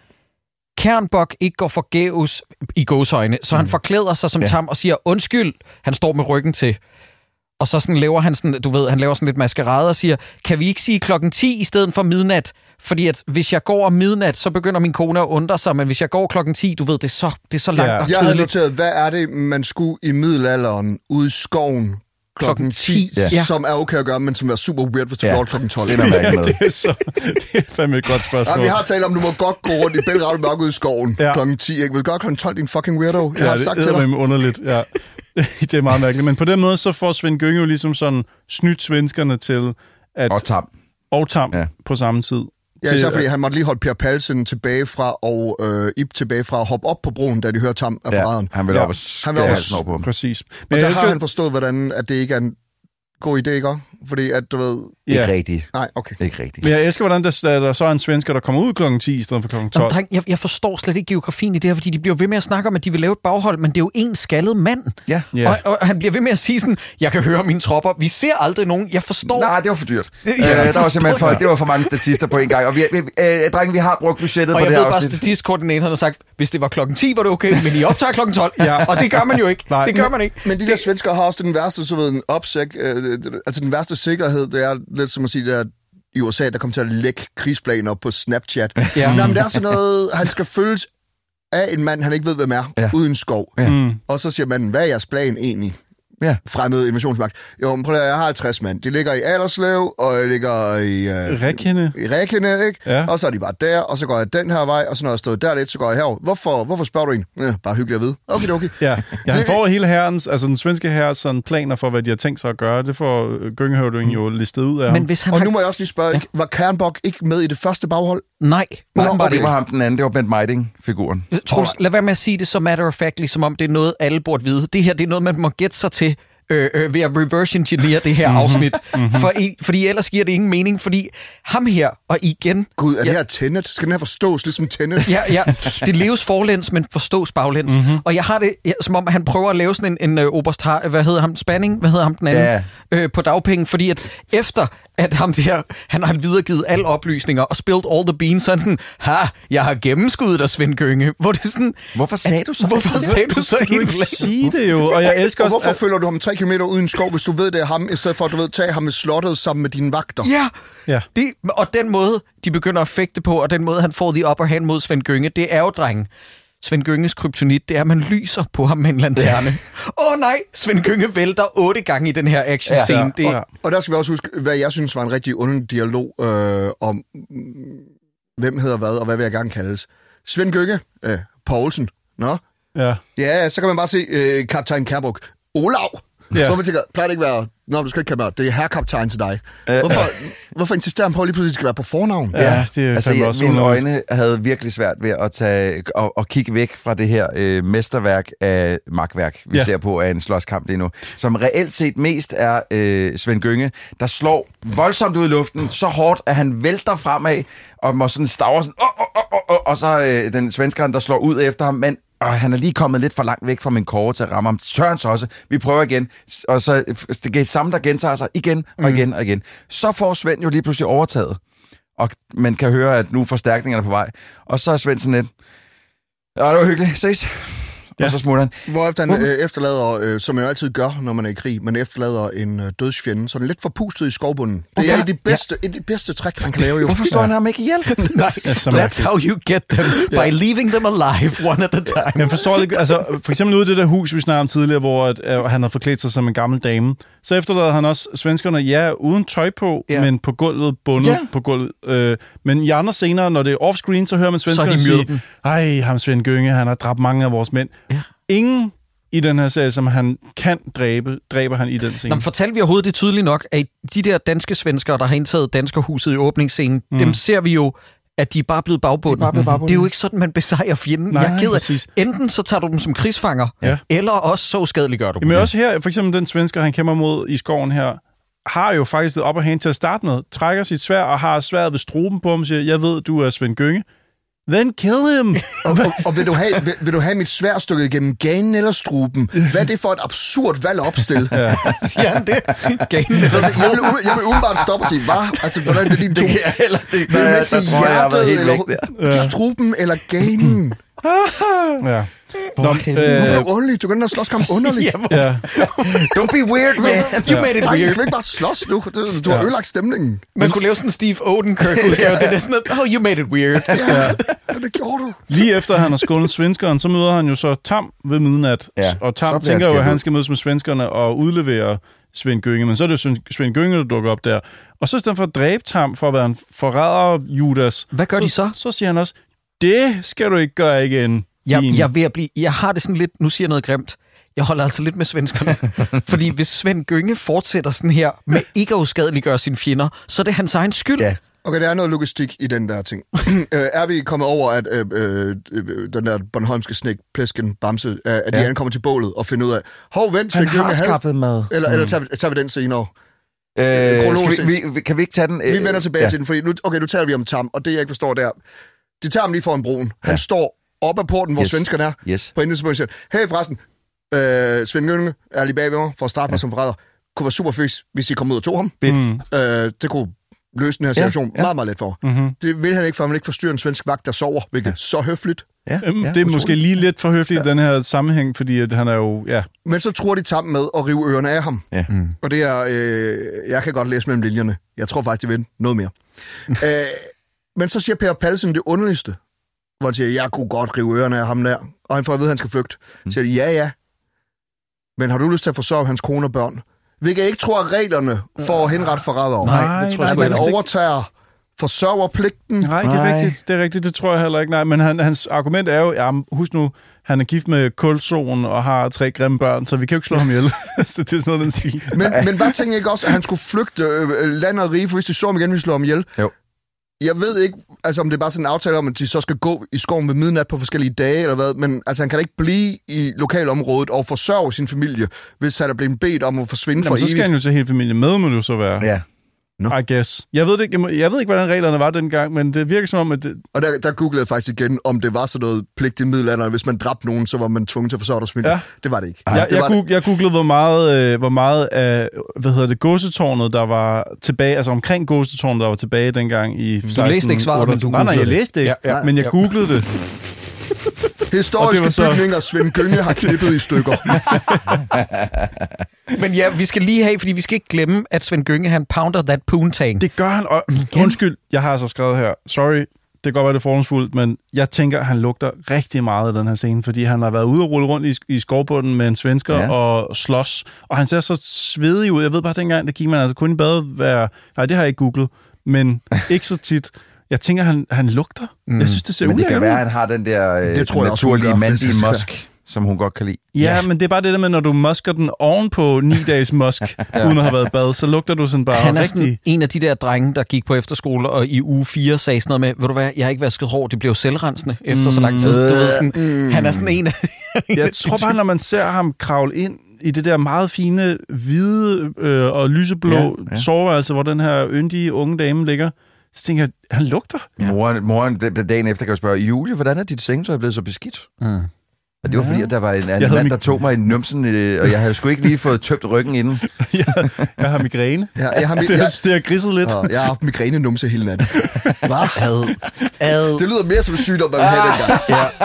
Kernbok ikke går forgæves i gåsøjne, så han forklæder sig som Ja. Tam og siger undskyld. Han står med ryggen til. Og så sådan laver han sådan, du ved, han laver sådan lidt maskerade og siger, kan vi ikke sige klokken ti i stedet for midnat? Fordi at hvis jeg går om midnat, så begynder min kone at undre sig, men hvis jeg går klokken ti, du ved, det er så, det er så langt Ja. og Jeg havde kedeligt. noteret, hvad er det, man skulle i middelalderen ude i skoven klokken Klokken ti, ti, ja. som er okay at gøre, men som er super weird, hvis du Ja. går klokken tolv. Det er man mærke med. Det er, så, det er fandme et godt spørgsmål. Ja, vi har talt om, du må godt gå rundt i bælragte mørke ude i skoven Ja. klokken ti. Ikke? Vil du gøre klokken tolv, din fucking weirdo? Jeg har det sagt til dig. er underligt, ja. Det er meget mærkeligt. Men på den måde, så får Svend Gynge jo ligesom sådan snydt svenskerne til at... Og Tam. Og Tam Ja. på samme tid. Ja, til, især fordi han måtte lige holde Per Palsen tilbage fra, og øh, Ib tilbage fra at hoppe op på broen, da de hørte Tam af Ja, forræderen. han vil Ja. op og Han vil op skære og halsen over på ham. Præcis. Og Men der jeg har elsker, han forstået, hvordan at det ikke er en god idé, ikke? Fordi at, du ved... Ikke Ja. rigtigt. Nej, okay. Ikke rigtigt. men jeg elsker, hvordan der, der, der så er en svensker, der kommer ud klokken ti i stedet for klokken Nå, tolv. dreng, jeg, jeg forstår slet ikke geografien i det her, fordi de bliver ved med at snakke om, at de vil lave et baghold, men det er jo en skaldet mand. Ja. Ja. Og, og han bliver ved med at sige sådan, jeg kan høre mine tropper. Vi ser aldrig nogen. Jeg forstår... Nej, det var for dyrt. Ja, øh, der var forstår simpelthen for, jeg. det var for mange statister på en gang. Og vi, vi, øh, drenge, vi har brugt budgettet Og på jeg det ved her bare, afsnit. statistkoordinatoren har sagt, hvis det var klokken ti, var det okay, men I optager klokken tolv. Ja. Og det gør man jo ikke. Nej. Det gør man ikke. Men de der svenskere har også den værste, så ved en opsæk, øh, altså den værste sikkerhed, det er lidt som at sige, det er i U S A, der kommer til at lægge krigsplaner på Snapchat. Ja. Nå, men det er sådan noget, han skal følges af en mand, han ikke ved, hvem er, Ja. ja. uden skov. Ja. Mm. Og så siger man, hvad er jeres plan egentlig? Ja. Fremmed invasionsmagt. Jo, men prøv at, jeg har halvtreds mand. De ligger i Alderslev, og jeg ligger i... Øh, Rækkende. i Rækkene, ikke? Ja. Og så er de bare der, og så går jeg den her vej, og så når jeg stået der lidt, så går jeg herover. Hvorfor, hvorfor spørger du en? Øh, bare hyggeligt at vide. Okay, okay. Ja, ja han får hele herrens, altså den svenske herres sådan planer for, hvad de har tænkt sig at gøre. Det får Gyngehøvdingen jo listet ud af ham. Men hvis han Og har... nu må jeg også lige spørge, ja. var Kernbok ikke med i det første baghold? Nej. Nå, åbenbart okay. Det var ham den anden, det var Bent Meiding-figuren. ikke. Troels, lad være med at sige det så matter of factly, som om det er noget, alle burde vide. Det her, det er noget, man må gætte sig til. Øh, øh, ved at reverse engineer det her afsnit. Mm-hmm. For, i, fordi ellers giver det ingen mening, fordi ham her, og igen... Gud, er ja, det her Tenet? Skal den her forstås ligesom Tenet? Ja, ja, det leves forlæns, men forstås baglæns. Mm-hmm. Og jeg har det, ja, som om han prøver at lave sådan en, en uh, oberst, har, hvad hedder ham, Spanning? Hvad hedder ham den anden? Ja. Øh, på dagpenge, fordi at efter at ham der, han har videregivet alle oplysninger og spillet all the beans, så er han sådan, ha, jeg har gennemskuddet dig, Svend Gynge. Hvor det er sådan... Hvorfor sagde du så? Hvorfor sagde du så Du kan helt ikke sige det jo, og jeg elsker Og også... hvorfor at- følger du ham tre kilometer uden skov, hvis du ved, det er ham, i stedet for at du ved, tage ham med slottet sammen med dine vagter? Ja, Ja. det, og den måde, de begynder at fægte på, og den måde, han får the upper hand mod Svend Gynge, det er jo, drenge. Svend Gynges kryptonit, det er, at man lyser på ham med en lanterne. Åh ja. oh, nej, Svend Gynge vælter otte gange i den her action-scene. Ja, Det, ja. Og der skal vi også huske, hvad jeg synes var en rigtig underlig dialog øh, om, mm, hvem hedder hvad, og hvad vil jeg gerne kaldes. Svend Gynge, øh, Poulsen, nå? Ja. Ja, så kan man bare se øh, kaptajn Kernbok. Olav! Ja. Hvor man tænker, plejer det ikke være, nå, du skal ikke kalde mig, det er herrekaptajn til dig. Hvorfor, hvorfor insisterer han på, at lige pludselig skal være på fornavn? Ja, ja det altså, jeg, også mine øjne havde virkelig svært ved at tage og, og kigge væk fra det her øh, mesterværk af magtværk, vi ja. ser på af en slåskamp lige nu, som reelt set mest er øh, Svend Gjønge, der slår voldsomt ud i luften, så hårdt, at han vælter fremad, og må sådan stavre sådan, oh, oh, oh, oh, og så øh, den svenskeren, der slår ud efter ham, men og han er lige kommet lidt for langt væk fra min kåre til at ramme ham. Sørens også. Vi prøver igen. Og så det er samme, der gentager sig igen og igen mm. og igen. Så får Svend jo lige pludselig overtaget. Og man kan høre, at nu forstærkningerne er på vej. Og så er Svend sådan lidt, ja, det var hyggeligt. Ses. Ja. Og så smutter han. Hvorefter han øh, efterlader, øh, som man jo altid gør, når man er i krig, man efterlader en øh, dødsfjende, så den er lidt forpustet i skovbunden. Det er det bedste, ja. det bedste trick, man kan lave. Jo. Hvorfor står ja. han ham ikke ihjel? That's how you get them, by leaving them alive one at a time. Jeg forstår ikke, altså for eksempel ude i det der hus, vi snakkede om tidligere, hvor at, øh, han har forklædt sig som en gammel dame, så efterlader han også svenskerne, ja, uden tøj på, ja. men på gulvet, bundet ja. på gulvet. Øh, men i andre scener, når det er off-screen, så hører man svenskerne sige, ej, ham Svend Gjønge, han har dræbt mange af vores mænd. Ja. Ingen i den her serie, som han kan dræbe, dræber han i den scene. Nå, fortalte vi overhovedet det tydeligt nok, at de der danske svenskere, der har indtaget Danskerhuset i åbningsscenen, mm. dem ser vi jo, at de er bare blevet bagbunden. Det, mm. det er jo ikke sådan, man besejrer fjenden. Nej, jeg gider. Enten så tager du dem som krigsfanger, ja. eller også så uskadeliggør du dem. Men også her, for eksempel den svensker, han kæmper mod i skoven her, har jo faktisk det op og hen til at starte med, trækker sit sværd og har sværet ved struben på ham og siger, jeg ved, du er Svend Gjønge. Then kill him! og, og, og vil, du have, vil, vil du have mit sværd stukket igennem ganen eller struben? Hvad er det for et absurd valg at opstille? Ja. Siger han det? Ganen eller struben? Jeg vil, jeg vil umiddelbart stoppe og sige, hvad? Altså, hvordan er det lige to? Det kan heller det. Vil du ikke sige hjertet, eller ja. struben, eller ganen? ja. Nå, okay. øh... Hvorfor er du underlig? Du kan da slås kamp underligt. ja, Don't be weird, man. You made it Nej, weird. jeg skal ikke bare slås nu. Du, du har ja. ødelagt stemningen. Man kunne lave sådan en Steve Odenkirk-udgave. Det er sådan, oh, you made it weird. ja, ja. det gjorde du. Lige efter han har skålet svenskeren, så møder han jo så Tam ved midnat. Ja. Og Tam tænker jo, at han skal mødes med svenskerne og udlevere Svend Gjønge. Men så er det jo Svend Gjønge, der dukker op der. Og så i stedet for at dræbe Tam for at være en forræder Judas. Hvad gør så, de så? Så siger han også, det skal du ikke gøre igen. Jeg, jeg, er ved at blive, jeg har det sådan lidt, nu siger jeg noget grimt, jeg holder altså lidt med svenskerne. Fordi hvis Svend Gjønge fortsætter sådan her med ikke at uskadeliggøre sine fjender, så er det hans egen skyld. Ja. Okay, der er noget logistik i den der ting. er vi kommet over, at øh, øh, den der bornholmske snek, plæsken, bamse, at de ja. ankommer til bålet og finder ud af, hov, vent, Svend Gjønge havde... skaffet mad. Eller, mm. eller tager, vi, tager vi den senere? Øh, skal vi, vi, kan vi ikke tage den? Vi vender tilbage ja. til den, fordi nu, okay, nu taler vi om Tam, og det jeg ikke forstår der, de tager ham lige foran broen. Han ja. står op ad porten, hvor yes. svenskerne er. Yes. På inden siger, hey forresten, øh, Svend Gjønge er lige bagved mig for at starte ja. mig som forræder. Kunne være super fedt, hvis I kom ud og tog ham. Mm. Øh, det kunne løse den her situation ja. Ja. meget, meget let for. Mm-hmm. Det vil han ikke, for han vil ikke forstyrre en svensk vagt, der sover, hvilket ja. så høfligt. Ja. Øhm, ja, det er måske lige lidt for høfligt ja. i den her sammenhæng, fordi at han er jo... Ja. Men så tror de Tam med at rive ørerne af ham. Ja. Mm. Og det er... Øh, jeg kan godt læse mellem linjerne. Jeg tror faktisk, de vil noget mere. øh, men så siger Per Pallesen det underligste, hvor han siger, jeg kunne godt rive ørerne af ham der. Og han får at vide, at han skal flygte. Så siger de, ja, ja. Men har du lyst til at forsørge hans kone og børn? Hvilket jeg ikke tror, at reglerne for at henrette forrædere. Nej, det tror jeg ikke. At man overtager forsørgerpligten. Nej, det er Nej. rigtigt. Det er rigtigt, det tror jeg heller ikke. Nej, men han, hans argument er jo, ja, husk nu, han er gift med kulsonen og har tre grimme børn, så vi kan jo ikke slå ham ihjel. Så det er sådan noget, den stil. Men, men hvad tænker jeg ikke også, at han skulle flygte øh, land og rige, for hvis de så ham igen, ville slå ham ihjel? Jo. Jeg ved ikke, altså om det er bare sådan en aftale om, at de så skal gå i skoven ved midnat på forskellige dage, eller hvad, men altså han kan da ikke blive i lokalområdet og forsørge sin familie, hvis han er blevet bedt om at forsvinde for evigt. Så skal han jo tage hele familien med, må det så være. Ja. No. I guess. Jeg ved, det ikke, jeg ved ikke, hvordan reglerne var dengang, men det virker som om, at det... Og der, der googlede jeg faktisk igen, om det var sådan noget pligt i middelalderen. Hvis man dræbte nogen, så var man tvunget til at forsørge deres familie. Ja. Det var det ikke. Jeg, det jeg, var goog, jeg googlede, hvor meget, øh, hvor meget af, hvad hedder det, gåsetårnet, der var tilbage, altså omkring gåsetårnet, der var tilbage dengang i seksten... Du læste ikke svaret, men du googlede. Nej, nej, jeg læste det ikke, ja, ja, men jeg googlede ja. det. Historiske så... bygninger, Svend Gjønge har klippet i stykker. Men ja, vi skal lige have, fordi vi skal ikke glemme, at Svend Gjønge, han pounder that poontang. Det gør han, og undskyld, jeg har så skrevet her, sorry, det kan godt være det fordomsfuldt, men jeg tænker, at han lugter rigtig meget af den her scene, fordi han har været ude og rulle rundt i, i skovbunden med en svensker ja. og slås, og han ser så svedig ud. Jeg ved bare, dengang, der gik man altså kun i bad være... Nej, det har jeg ikke googlet, men ikke så tit. Jeg tænker, han, han lugter. Mm. Jeg synes, det ser ud. Men det kan være, at han har den der øh, det tror jeg naturlige også, mandige musk, som hun godt kan lide. Ja, ja, men det er bare det der med, når du musker den oven på ni dages musk, ja. uden at have været bad, så lugter du sådan bare Han er rigtig... sådan en af de der drenge, der gik på efterskole, og i uge fire sagde sådan noget med, ved du hvad, jeg har ikke vasket hår, det blev selvrensende efter mm. så lang tid. Du ved, sådan, mm. Han er sådan en af... Jeg tror bare, når man ser ham kravle ind i det der meget fine, hvide øh, og lyseblå ja, ja. soveværelse, hvor den her yndige unge dame ligger, så tænker jeg, han lugter. Ja. Moren, moren dagen efter kan jeg spørge, Julie, hvordan er dit sengetøj blevet så beskidt? Mm. Og det var fordi, at der var en anden mand, der tog mig i numsen, og jeg havde sgu ikke lige fået tømt ryggen inden. jeg, jeg har migræne. Ja, jeg har, det, jeg, det har grisset lidt. Jeg har haft migræne-numse hele natten. Hvad? Ad. Ad. Det lyder mere som en sygdom, man vil have dengang. Ja.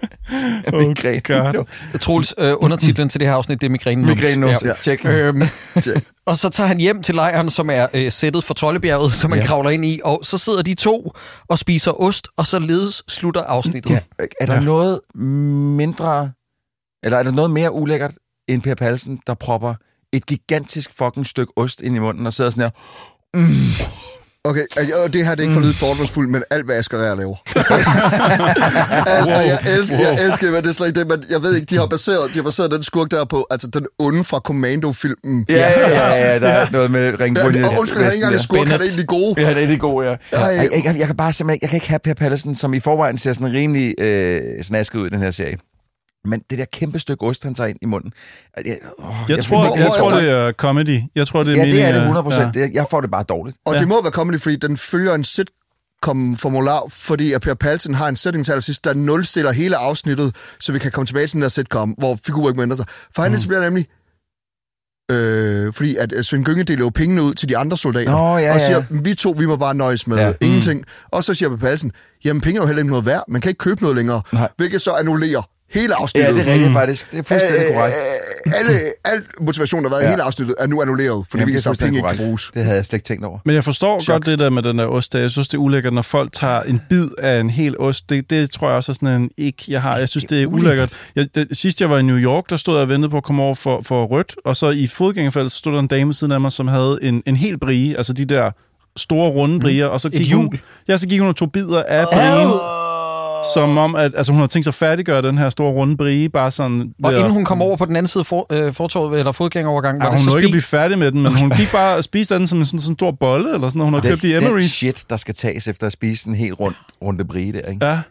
Oh, Troels, øh, undertitlen til det her afsnit, det er migræne-nums. Migræne-nums, ja. Check. Øhm, Check. Og så tager han hjem til lejren, som er øh, sættet for Troldebjerget, som man ja. kravler ind i, og så sidder de to og spiser ost, og så ledes slutter afsnittet. Ja. Er der ja. noget mindre, eller er der noget mere ulækkert end Per Pallesen, der propper et gigantisk fucking stykke ost ind i munden og sidder sådan her... Mm. Okay, og det her det er ikke for lidt fordomsfuldt, men alt hvad Asger Reher laver. alt, wow. jeg elsker, jeg elsker, hvad det er slet ikke det, men jeg ved ikke, de har baseret, de har baseret den skurk der på, altså den onde fra Commando-filmen. Ja, ja, ja, ja, der er noget med Ringbrunje. Ja, og undskyld, han er ikke engang skurk, han er egentlig god. Ja, han er egentlig god, ja. ja jeg, jeg, jeg, kan bare simpelthen, jeg kan ikke have Per Pallesen, som i forvejen ser sådan rimelig øh, snasket ud i den her serie. Men det der kæmpe stykke ost, han tager ind i munden. Jeg, åh, jeg, jeg, tror, jeg, jeg tror, det er comedy. Jeg tror, det er ja, meningen, det er det hundrede procent. Ja. Jeg får det bare dårligt. Og ja. det må være comedy, fordi den følger en sitcom-formular, fordi at Per Pallesen har en sætning til allersidst, der nulstiller hele afsnittet, så vi kan komme tilbage til den der sitcom, hvor figurer ikke må ændre sig. For han mm. bliver nemlig... Øh, fordi at Svend Gynge deler jo pengene ud til de andre soldater, oh, ja, og siger, ja. vi to, vi må bare nøjes med ja. ingenting. Mm. Og så siger Per Pallesen, jamen penge er jo heller ikke noget værd, man kan ikke købe noget længere, Nej. hvilket så annullerer hele afsnittet. Ja, det er rigtigt faktisk. Det er fuldstændig Æ, korrekt. Alle, al motivation, der har været ja. i hele afsnittet, er nu annulleret, fordi vi så penge ikke kan bruges. Det havde jeg slet ikke tænkt over. Men jeg forstår Chok. godt det der med den der ost. Jeg synes, det er ulækkert, når folk tager en bid af en hel ost. Det, det tror jeg også er sådan en ikke, jeg har. Jeg synes, det er ulækkert. Jeg, det, sidst jeg var i New York, der stod jeg og ventede på at komme over for, for rødt, og så i fodgængerfeltet stod der en dame siden af mig, som havde en, en hel brie, altså de der store runde brier, og så gik hun, ja, så gik hun og tog bidder af brien. Som om, at altså, hun har tænkt sig at færdiggøre den her store runde brie, bare sådan... Og inden hun kom over på den anden side for, øh, fortorvet, eller fodgængerovergang, ja, var det hun så ikke blive færdig med den, men hun gik bare og spiste den som en sådan, sådan stor bolle, eller sådan noget, hun har købt i Emery's. Det shit, der skal tages efter at spise en helt rund, runde brie der, ikke? Ja.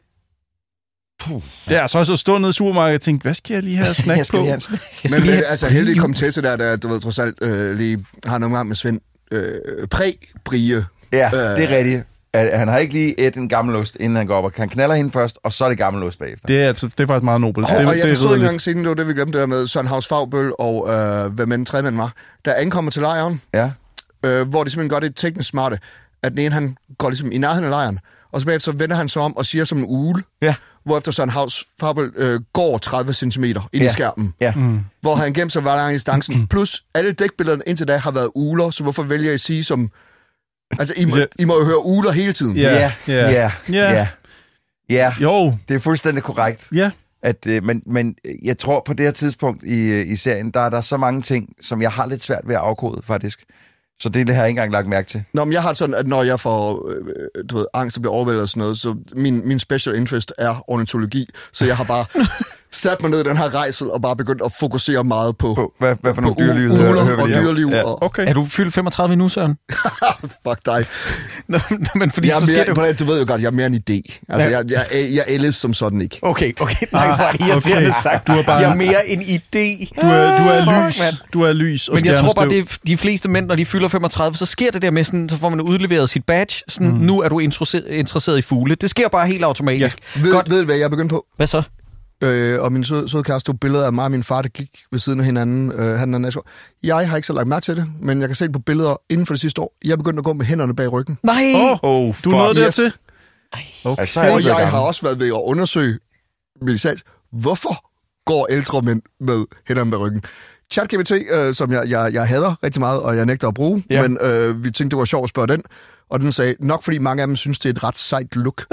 Puh. Det er så også at stå nede i supermarkedet og tænke, hvad skal jeg lige have snack jeg skal på? Lige snack. Men øh, altså heldig kom til der, der du ved, trods alt øh, lige har nogle gange med Svend øh, præ-brie. Ja, øh, det er rigtigt. Han har ikke lige et en gammel ost, inden han går op, og han knaller hende først, og så er det gammel ost bagefter. Det er, altså, det er faktisk meget nobelt. Og, det, og jeg det forstod ikke engang siden, det var det, vi glemte der med Søren Haus Fagbøl og øh, hvem end tredje mand var, der ankommer til lejren, ja. øh, hvor de simpelthen gør det teknisk smarte, at den ene, han går ligesom i nærheden af lejren, og så bagefter vender han sig om og siger som en ugle, ja. hvorefter Søren Haus Fagbøl øh, går tredive centimeter ind ja. i skærmen, ja. mm. hvor han gemt sig hver gang i distancen, mm. plus alle dækbillederne indtil da har været ugler, så hvorfor vælger jeg at sige som... Altså, I må, yeah. I må jo høre ugler hele tiden. Ja, ja, ja, ja. Ja, jo. Det er fuldstændig korrekt. Ja. At, øh, men, men jeg tror, på det her tidspunkt i, i serien, der er der så mange ting, som jeg har lidt svært ved at afkode, faktisk. Så det, det har jeg ikke engang lagt mærke til. Nå, men jeg har sådan, at når jeg får øh, du ved, angst og bliver overvældet og sådan noget, så min, min special interest er ornitologi, så jeg har bare sat mig ned i den her rejsel og bare begyndt at fokusere meget på... på hvad, hvad for nogle dyreliv? U- uler og dyreliv. Ja. Og... Okay. Er du fyldt femogtredive nu, Søren? Fuck dig. Nå, men fordi jeg så mere, skal du... du ved jo godt, jeg er mere en idé. Altså, ja. jeg, jeg, jeg, jeg ældes som sådan ikke. Okay, okay. Nej, hvor er det irriterende okay. sagt. Du er bare... Jeg er mere en idé. Du er, du er lys. Man. Du er lys og men jeg tror bare, det de fleste mænd, når de fylder femogtredive, så sker det der med sådan, så får man udleveret sit badge. Sådan, mm. nu er du interesseret i fugle. Det sker bare helt automatisk. Ja. Ved, ved du, hvad jeg er begyndt på? Hvad så? Øh, og min søde, søde kæreste tog billeder af mig og min far, der gik ved siden af hinanden. Øh, han er jeg har ikke så lagt mærke til det, men jeg kan se det på billeder inden for det sidste år. Jeg er begyndt at gå med hænderne bag ryggen. Nej! Oh, oh, du er nået yes. dertil? Okay. Altså, og jeg, jeg har også været ved at undersøge militært, hvorfor går ældre mænd med hænderne bag ryggen. ChatGPT, øh, som jeg, jeg, jeg hader rigtig meget, og jeg nægter at bruge, ja. men øh, vi tænkte, det var sjovt at spørge den. Og den sagde, nok fordi mange af dem synes, det er et ret sejt look.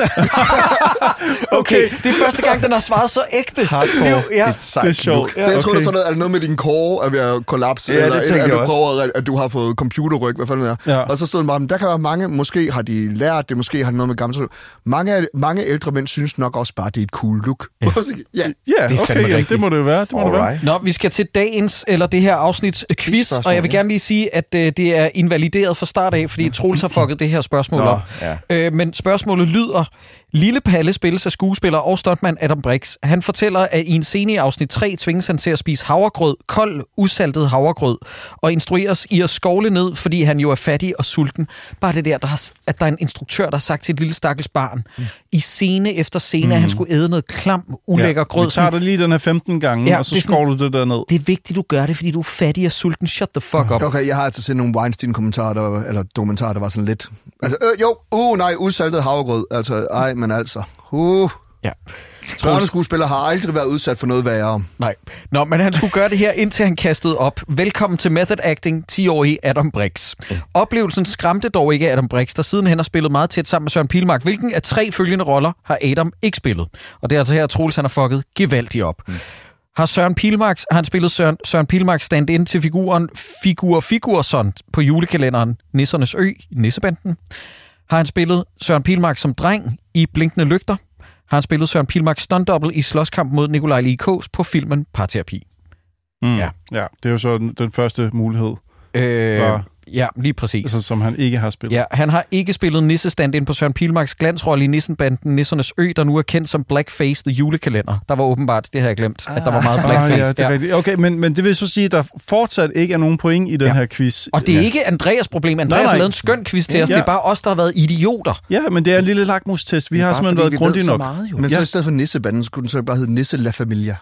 Okay, det er første gang, den har svaret så ægte. Hardcore. Det er, jo, ja. Et sejt look. Ja, okay. Jeg tror, det er sådan noget, er det noget med din core, at vi har kollapset, ja, eller, eller at, du også. prøver, at du har fået computerryg, hvad fanden det er. Ja. Og så stod den bare, der kan være mange, måske har de lært det, måske har de noget med gammelt. Mange, mange ældre mænd synes nok også bare, det er et cool look. Ja, ja det er okay, ja, det må det jo være. Det må det være. Nå, vi skal til dagens, eller det her afsnits quiz, og jeg vil gerne lige sige, at øh, det er invalideret fra start af, fordi Troels har fucket det her spørgsmål Nå, op. ja. Øh, men spørgsmålet lyder, Lille Palle spilles af skuespiller og stuntmand Adam Brix. Han fortæller, at i en scene i afsnit tre tvinges han til at spise havregrød, kold, usaltet havregrød, og instrueres i at skovle ned, fordi han jo er fattig og sulten. Bare det der, der har, at der er en instruktør, der har sagt til et lille stakkels barn, mm. i scene efter scene, mm. at han skulle æde noget klam, ulækker ja, grød. Vi tager det lige den her femten gange, ja, og så skovler du det der ned. Det er vigtigt, du gør det, fordi du er fattig og sulten. Shut the fuck up. Okay, jeg har altså set nogle Weinstein-kommentarer, der, eller dokumentarer, der var sådan lidt... Altså, øh, jo, uh, nej, udsaltet havregrød. Altså, ej, men altså... Uh. Ja. Børneskuespiller har aldrig været udsat for noget værre. Nej. Nå, men han skulle gøre det her, indtil han kastede op. Velkommen til Method Acting, ti-årige Adam Brix. Ja. Oplevelsen skræmte dog ikke Adam Brix, der siden han har spillet meget tæt sammen med Søren Pilmark. Hvilken af tre følgende roller har Adam ikke spillet? Og det er altså her, Troels han har fucket gevaldigt op. Mm. Har Søren Pilmark, har han spillet Søren, Søren Pilmark stand-in til figuren Figur Figursson på julekalenderen Nissernes Ø i Nissebanden? Har han spillet Søren Pilmark som dreng i Blinkende Lygter? Har han spillet Søren Pilmark stunt-double i slåskamp mod Nikolaj Lie Kaas på filmen Parterapi? Mm. Ja. ja, det er jo så den, den første mulighed. Øh, var, ja, lige præcis. Altså, som han ikke har spillet. Ja, han har ikke spillet Nisse stand-in på Søren Pilmarks glansrolle i Nissenbanden Nissernes Ø, der nu er kendt som Blackface The Julekalender. Der var åbenbart, det har jeg glemt, ah, at der var meget blackface. Ah, ja, det er ja. rigtigt. Okay, men, men det vil så sige, at der fortsat ikke er nogen point i den ja. her quiz. Og det er ja. ikke Andreas problem. Andreas nej, nej. har lavet en skøn quiz til ja. os. Det er bare os, der har været idioter. Ja, men det er en lille lakmustest. Vi har simpelthen været grundige nok. Meget, men så ja. i stedet for Nissebanden, skulle den så bare hedde Nisse La Familia.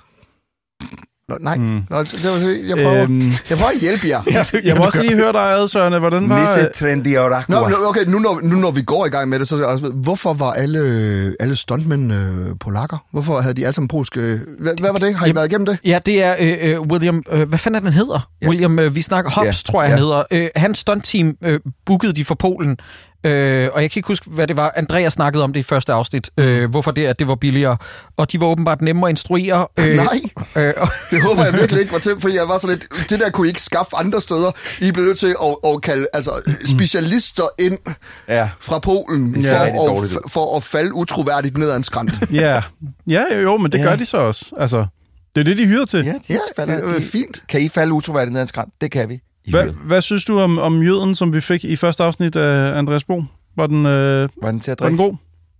Nå, nej, mm. Nå, det var, jeg, prøver, øhm. jeg prøver at hjælpe jer. Jeg, jeg må også lige høre dig ad, Søren. Hvordan var... Nisse Trendy Oracle. Nå, okay, nu når, nu når vi går i gang med det, så altså, hvorfor var alle, alle stuntmænd øh, polakker? Hvorfor havde de alle sammen polske... Hvad, hvad var det? Har I Jamen, været igennem det? Ja, det er øh, William... Øh, hvad fanden er den hedder? Ja. William, øh, vi snakker Hobbs, ja. tror jeg, ja. han hedder. Øh, hans stuntteam øh, bookede de for Polen. Øh, og jeg kan ikke huske, hvad det var. Andreas snakkede om det i første afsnit. Øh, hvorfor det, at det var billigere. Og de var åbenbart nemmere at instruere. Øh, Nej, øh, det håber jeg virkelig ikke var til, fordi jeg var så lidt... Det der kunne I ikke skaffe andre steder. I blev nødt til at, at kalde altså, specialister ind ja. fra Polen ja, for, at, for at falde utroværdigt ned ad en skrant. Ja, ja jo, men det ja. gør de så også. Altså, det er det, de hyrer til. Ja, de ja falder, det er fint. Kan I falde utroværdigt ned ad en skrant? Det kan vi. Hvad, hvad synes du om, om jøden, som vi fik i første afsnit af Andreas Bo? Var den, øh, var den til at drikke? Var den god?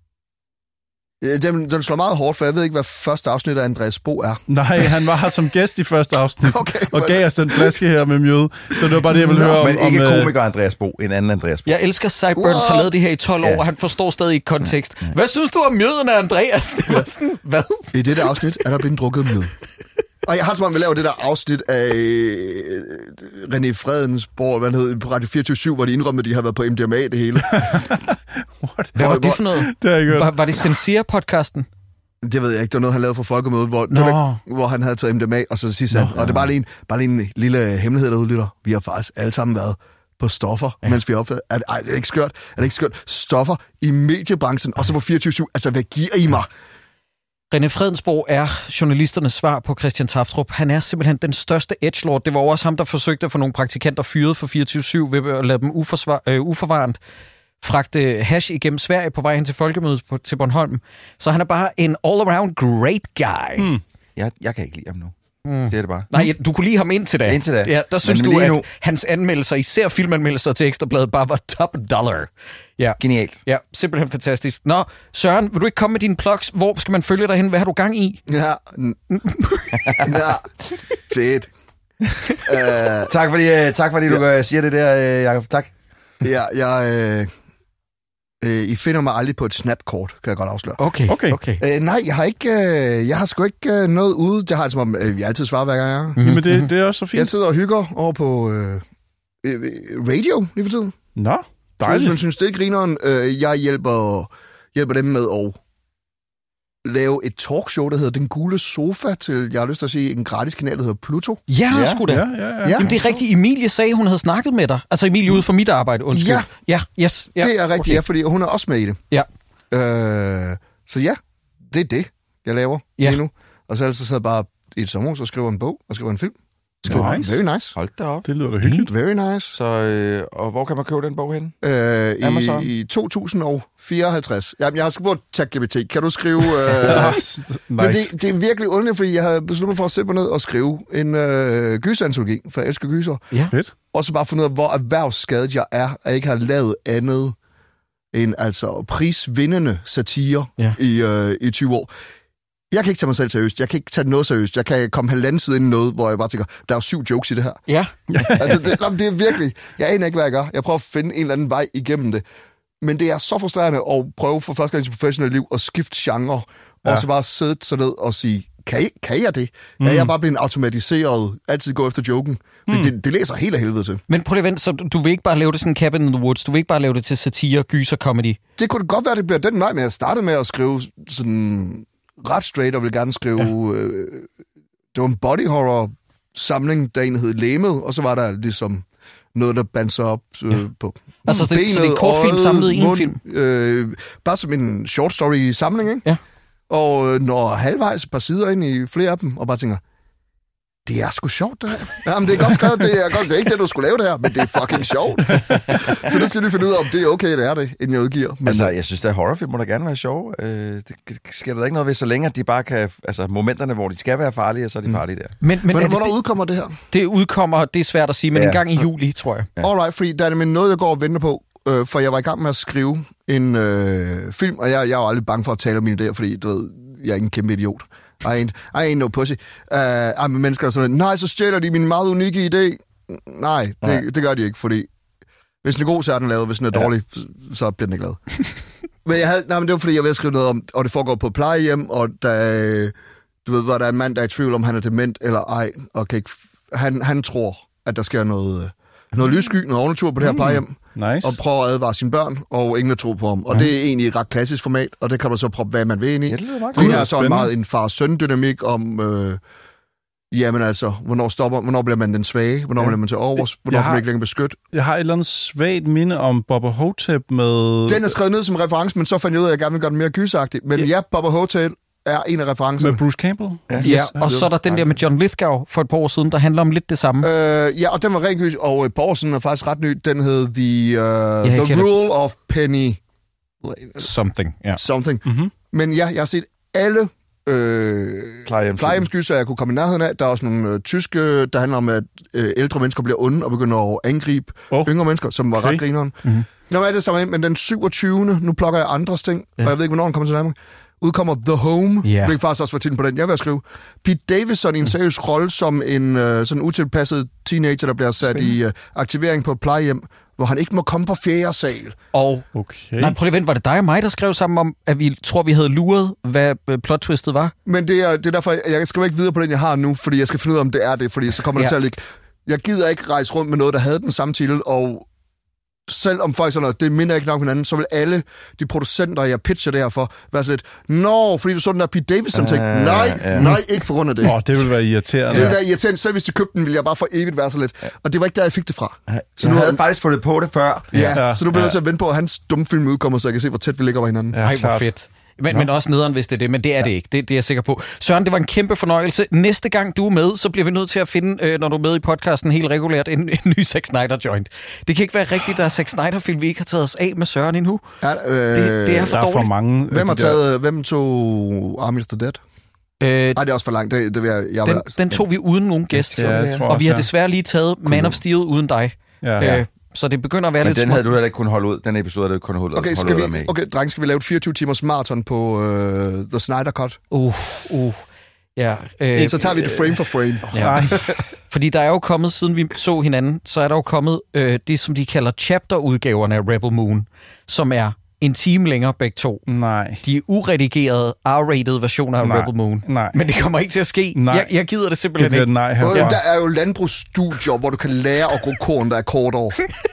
Den, den slår meget hårdt, for jeg ved ikke, hvad første afsnit af Andreas Bo er. Nej, han var her som gæst i første afsnit, okay, og gav os den flaske her med mjøde. Så det var bare det, jeg ville Nå, høre om. Men ikke om, komiker Andreas Bo, en anden Andreas Bo. Jeg elsker Sideburns, har lavet det her i tolv år, ja. og han forstår stadig ikke kontekst. Ja. Hvad synes du om mjøden af Andreas? Det var sådan, hvad? I dette afsnit er der blevet drukket mjød. Og jeg har som om, vi laver det der afsnit af René Fredensborg, hvad hed, på Radio fireogtyve syv, hvor de indrømmede, at de havde været på M D M A det hele. Hvad var det for noget? Det har var, var det Sincere-podcasten? Det ved jeg ikke. Det var noget, han lavede for Folkemødet, hvor, der, hvor han havde taget M D M A, og så sidst han, og det er bare lige en, bare lige en lille hemmelighed, der udlytter. Vi har faktisk alle sammen været på stoffer, ja. mens vi har opført. Er, ej, det er ikke skørt. Er det ikke skørt? Stoffer i mediebranchen, og så på fireogtyve syv. Altså, hvad giver I mig? René Fredensborg er journalisternes svar på Christian Taftrup. Han er simpelthen den største edgelord. Det var også ham, der forsøgte at få nogle praktikanter fyret for fireogtyve syv ved at lade dem uforsvar, øh, uforvarende fragte hash igennem Sverige på vej hen til Folkemødet på, til Bornholm. Så han er bare en all-around great guy. Hmm. Jeg, jeg kan ikke lide ham nu. Mm. Det er det bare. Nej, du kunne lide ham indtil da. Indtil da. Ja, der synes du, at nu... hans anmeldelser, især filmanmeldelser til Ekstrabladet, bare var top dollar. Ja. Genialt. Ja, simpelthen fantastisk. Nå, Søren, vil du ikke komme med dine plugs? Hvor skal man følge dig hen? Hvad har du gang i? Ja, ja. Fedt. uh, tak fordi, uh, tak fordi du ja. siger det der, uh, Jacob. Tak. Ja, jeg... Uh... Øh, I finder mig aldrig på et snapkort, kan jeg godt afsløre. Okay, okay. okay. Øh, nej, jeg har ikke, øh, jeg har sgu ikke øh, noget ude. Det har jeg som om, øh, jeg altid svarer, hver gang jeg er. Mm-hmm. Men det, det er også så fint. Jeg sidder og hygger over på øh, øh, radio lige for tiden. Nå, dejligt. Så hvis man synes, det er grineren, øh, jeg hjælper, hjælper dem med at lave et talkshow, der hedder Den Gule Sofa, til, jeg har lyst til at sige, en gratis kanal, der hedder Pluto. Ja, ja. sgu da. Ja, ja, ja. Jamen, det er rigtigt. Emilie sagde, hun havde snakket med dig. Altså Emilie ude for mit arbejde, undskyld. Ja, ja, yes, ja. det er rigtigt, okay. Ja, fordi hun er også med i det. Ja. Øh, så ja, det er det, jeg laver ja. lige nu. Og så ellers så sidder jeg bare i et sommerhus og skriver en bog og skriver en film. Skriver nice. Very nice. Hold da op. Det lyder da hyggeligt. Very nice. Så, øh, og hvor kan man købe den bog hen? Øh, Amazon? I, i to tusind fireoghalvtreds. Jamen, jeg har spurgt ChatGPT. Kan du skrive... Øh... nice. Men det, det er virkelig underligt, fordi jeg havde besluttet mig for at sætte mig ned og skrive en øh, gyserantologi, for jeg elsker gyser. Ja. Fedt. Og så bare finde ud af, hvor erhvervsskadet jeg er, at jeg ikke har lavet andet end altså prisvindende satire ja. i, øh, i tyve år. Jeg kan ikke tage mig selv seriøst. Jeg kan ikke tage noget seriøst. Jeg kan komme halvanden side ind i noget, hvor jeg bare tænker, der er jo syv jokes i det her. Ja. altså, det, det er virkelig... Jeg aner ikke, hvad jeg gør. Jeg prøver at finde en eller anden vej igennem det. Men det er så frustrerende at prøve for første gang i sit professionelle liv at skifte genre, ja. Og så bare sidde så ned og sige, kan, I, kan jeg det? Mm. Er jeg bare blevet automatiseret, altid gå efter joken? Mm. Det, det læser helt af helvede til. Men prøv lige at vente, så du vil ikke bare lave det sådan Cabin in the Woods? Du vil ikke bare lave det til satire, gyser, comedy? Det kunne godt være, det bliver den vej, men jeg startede med at skrive sådan ret straight, og ville gerne skrive... Ja. Øh, det var en body horror samling, der en hed Læmet, og så var der ligesom noget, der bandt sig op øh, ja. på altså, det, benet, så det er en kortfilm samlet i en film? Øh, bare som en short story samling, ikke? Ja. Og øh, når halvvejs et par sider ind i flere af dem, og bare tænker, det er sgu sjovt, det her. Jamen, det er godt skrevet, det er, godt, det er ikke det, du skulle lave det her, men det er fucking sjovt. Så det skal vi finde ud af, om det er okay, det er det, inden jeg udgiver. Men... Altså, jeg synes, at horrorfilm må da gerne være sjove. Øh, det sker der ikke noget ved, så længe at de bare kan... Altså, momenterne, hvor de skal være farlige, så er de farlige der. Men, men Hvornår det, udkommer det her? Det udkommer, det er svært at sige, men ja. en gang i juli, tror jeg. Ja. Alright, fordi der er nemlig noget, jeg går og venter på, øh, for jeg var i gang med at skrive en øh, film, og jeg, jeg er jo aldrig bange for at tale om mine idéer, fordi du ved, jeg er ikke en kæmpe idiot. I ain't, I ain't no pussy. Uh, ej, men mennesker er sådan, nej, så stjæler de min meget unikke idé. Nej, det, nej. det gør de ikke, fordi hvis den er god, så er den lavet. Hvis den er ja. dårlig, så bliver den ikke lavet. men, jeg havde, nej, men det var, fordi jeg var ved at skrive noget om, og det foregår på plejehjem, og der, du ved, hvor der er en mand, der er i tvivl om, han er dement eller ej, og kan ikke, han, han tror, at der sker noget, noget lyssky, noget overnatur på det her plejehjem. Nice. Og prøver at advare sine børn, og ingen tror på ham. Og mm. det er egentlig et ret klassisk format, og det kan du så prøve, hvad man vil ind i. Ja, det, det er så meget en far-søn-dynamik om, øh, jamen altså, hvornår stopper, hvornår bliver man den svage, hvornår ja. bliver man til overs, hvornår kan man ikke længere beskytte. Jeg har et eller andet svagt minde om Bubba Hotep med... Den er skrevet ned som reference, men så fandt jeg ud af, at jeg gerne vil gøre den mere gyseragtig. Men ja, ja Bubba Hotep er en af referencerne. Med Bruce Campbell? Ja, ja. Og så er der den der med John Lithgow for et par år siden, der handler om lidt det samme. Øh, ja, og den var rent gys, og et par år siden er faktisk ret ny. Den hed The, uh, ja, The Rule of Penny... Something, ja. Something. Mm-hmm. Men ja, jeg har set alle øh, plejehjemsgyser, jeg kunne komme i nærheden af. Der er også nogle øh, tyske, der handler om, at øh, ældre mennesker bliver onde og begynder at angribe oh. yngre mennesker, som var okay. ret grineren. Mm-hmm. Nå, er det samme, men den syvogtyvende nu plukker jeg andres ting, ja. og jeg ved ikke, hvornår den kommer til Danmark. Udkommer The Home, yeah. hvilket faktisk også var titlen på den, jeg vil skrive. Pete Davidson i en seriøs rolle som en uh, sådan utilpasset teenager, der bliver sat Spindende. i uh, aktivering på et plejehjem, hvor han ikke må komme på fjerde sal. Og, okay. nej, prøv lige vent, var det dig og mig, der skrev sammen om, at vi tror, vi havde luret, hvad plot-twistet var? Men det er, det er derfor, jeg skal ikke videre på den, jeg har nu, fordi jeg skal finde ud af, om det er det, fordi så kommer ja. det til at ligge. Jeg gider ikke rejse rundt med noget, der havde den samme titel, og selv om folk sådan, det minder ikke nok hinanden, så vil alle de producenter, jeg pitcher det her for, være sådan lidt, nå, fordi du så den der Pete Davidson-ting. Uh, nej, ja. nej, ikke på grund af det. Åh, oh, det ville være irriterende. Det ville være irriterende. Selv hvis de købte den, ville jeg bare for evigt være så lidt. Og det var ikke der, jeg fik det fra. Så jeg nu havde faktisk fået det på det før. Ja, ja. så nu bliver jeg ja. nødt til at vente på, at hans dumme film udkommer, så jeg kan se, hvor tæt vi ligger over hinanden. Ja, hvor fedt. Men, men også nederen, hvis det er det, men det er ja. det ikke. Det, det er jeg sikker på. Søren, det var en kæmpe fornøjelse. Næste gang du er med, så bliver vi nødt til at finde, øh, når du er med i podcasten helt regulært, en, en ny Zack Snyder-joint. Det kan ikke være rigtigt, der er Zack Snyder-film, vi ikke har taget os af med Søren endnu. Ja, øh, det, det er for dårligt. For mange, hvem har taget, hvem tog Army of the Dead? Øh, Ej, det er også for langt. Det, det vil jeg, jeg den, vil, den tog vi uden nogen gæst. Ja, ja. Og vi har desværre lige taget Man of Steel uden dig. Ja, ja. Øh, Så det begynder at være men lidt den små... havde du heller ikke kunnet holde ud. Den episode havde du ikke kunnet holde, okay, holde ud vi, med. Okay, dreng, skal vi lave et fireogtyve timers marathon på uh, The Snyder Cut? Uh, uh. Ja, øh, så tager vi det frame for frame. Ja. Fordi der er jo kommet, siden vi så hinanden, så er der jo kommet øh, det, som de kalder chapter-udgaverne af Rebel Moon, som er en time længere begge to. Nej. De uredigerede, R-rated versioner af nej. Rebel Moon. Nej. Men det kommer ikke til at ske. Jeg, jeg gider det simpelthen det ikke. Nej herfra. Der er jo landbrugsstudier, hvor du kan lære at gro korn, der er kort over.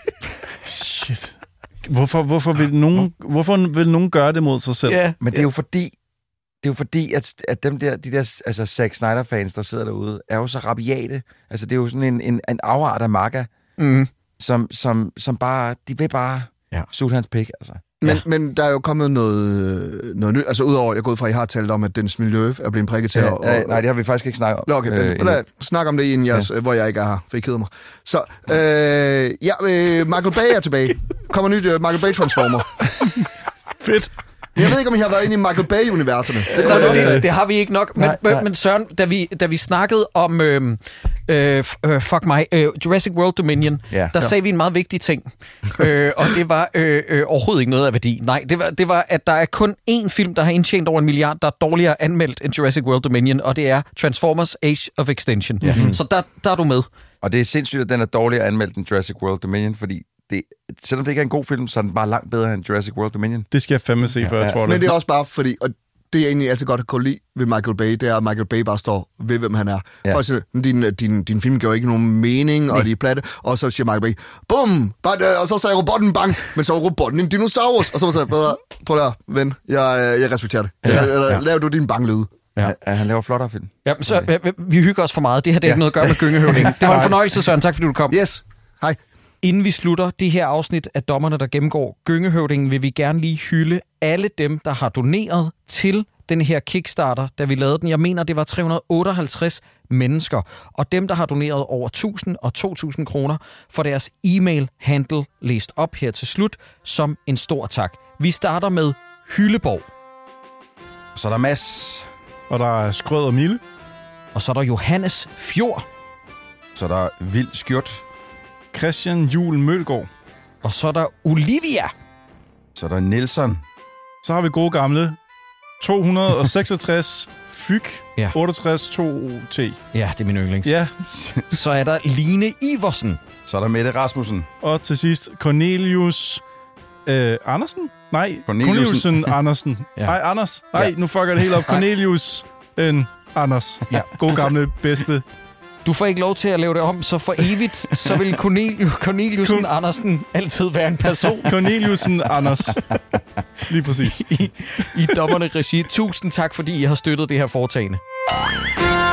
Shit. Hvorfor, hvorfor, vil nogen, hvorfor vil nogen gøre det mod sig selv? Yeah. Men det er jo fordi, det det er jo fordi, at, at dem der, de der altså Zack Snyder-fans, der sidder derude, er jo så rabiate. Altså, det er jo sådan en, en, en afart af maga, mm. som, som, som bare, de vil bare ja. suge hans pik, altså. Men, ja. men der er jo kommet noget, noget nyt, altså udover, jeg er gået fra, at I har talt om, at Dennis Villeneuve er blevet prikket til. Ja, og, og, nej, det har vi faktisk ikke snakket om. Okay, men øh, lad, snak om det, inden jeg, ja. hvor jeg ikke er her, for I keder mig. Så, øh, ja, øh, Michael Bay er tilbage. Kommer nyt uh, Michael Bay-transformer. Fedt. Jeg ved ikke, om I har været inde i Michael Bay-universerne. Det, det, det, det har vi ikke nok. Men, nej, nej. men Søren, da vi, da vi snakkede om øh, øh, fuck mig, øh, Jurassic World Dominion, ja. der sagde ja. vi en meget vigtig ting. øh, og det var øh, øh, overhovedet ikke noget af værdi. Nej, det var, det var, at der er kun én film, der har indtjent over en milliard, der er dårligere anmeldt end Jurassic World Dominion, og det er Transformers Age of Extinction. Ja. Mm. Så der, der er du med. Og det er sindssygt, at den er dårligere anmeldt end Jurassic World Dominion, fordi det, selvom det ikke er en god film, så er den bare langt bedre end Jurassic World Dominion. Det skal jeg fandme se, for ja, jeg tror det. det. Men det er også bare fordi, og det jeg egentlig altid godt kan lide ved Michael Bay, det er, at Michael Bay bare står ved, hvem han er. Ja. For eksempel, din, din, din film gør ikke nogen mening, Nej. og de er platte, og så siger Michael Bay, bum, og så sagde robotten bang, men så var robotten en dinosaurus, og så var det bedre, prøv at ven, jeg, jeg respekterer det. Ja. Eller, ja. Lav du din banglyd. Ja. Ja, han laver flottere film. Ja, så okay. vi hygger os for meget. Det her det er ja. ikke noget at gøre med gyngehøvdingen. Det var en fornøjelse, Søren. Tak fordi du kom. Yes. Hej. Inden vi slutter det her afsnit af Dommerne, der gennemgår gyngehøvdingen, vil vi gerne lige hylde alle dem, der har doneret til den her Kickstarter, da vi lavede den. Jeg mener, det var tre hundrede og otteoghalvtreds mennesker. Og dem, der har doneret over tusind og to tusind kroner, får deres e-mail-handle læst op her til slut som en stor tak. Vi starter med Hylleborg. Så er der Mads. Og der er Skrød og Mille. Og så er der Johannes Fjord. Så er der Vild Skjort. Christian Juhl Mølgaard. Og så er der Olivia. Så er der Nielsen. Så har vi gode gamle to hundrede og seksogtres Fyg, ja. otteogtres to T. Ja, det er min yndlings. Ja. Så er der Line Iversen. Så er der Mette Rasmussen. Og til sidst Cornelius øh, Andersen? Nej, Corneliusen, Corneliusen Andersen. Ja. Nej, Anders. Nej, ja. Nu fucker det helt op. Cornelius en Anders. Ja. God gamle bedste. Du får ikke lov til at lave det om, så for evigt, så vil Cornelius, Corneliusen Con- Andersen altid være en person. Corneliusen Anders. Lige præcis. I, i Dommerne Regi. Tusind tak, fordi I har støttet det her foretagende.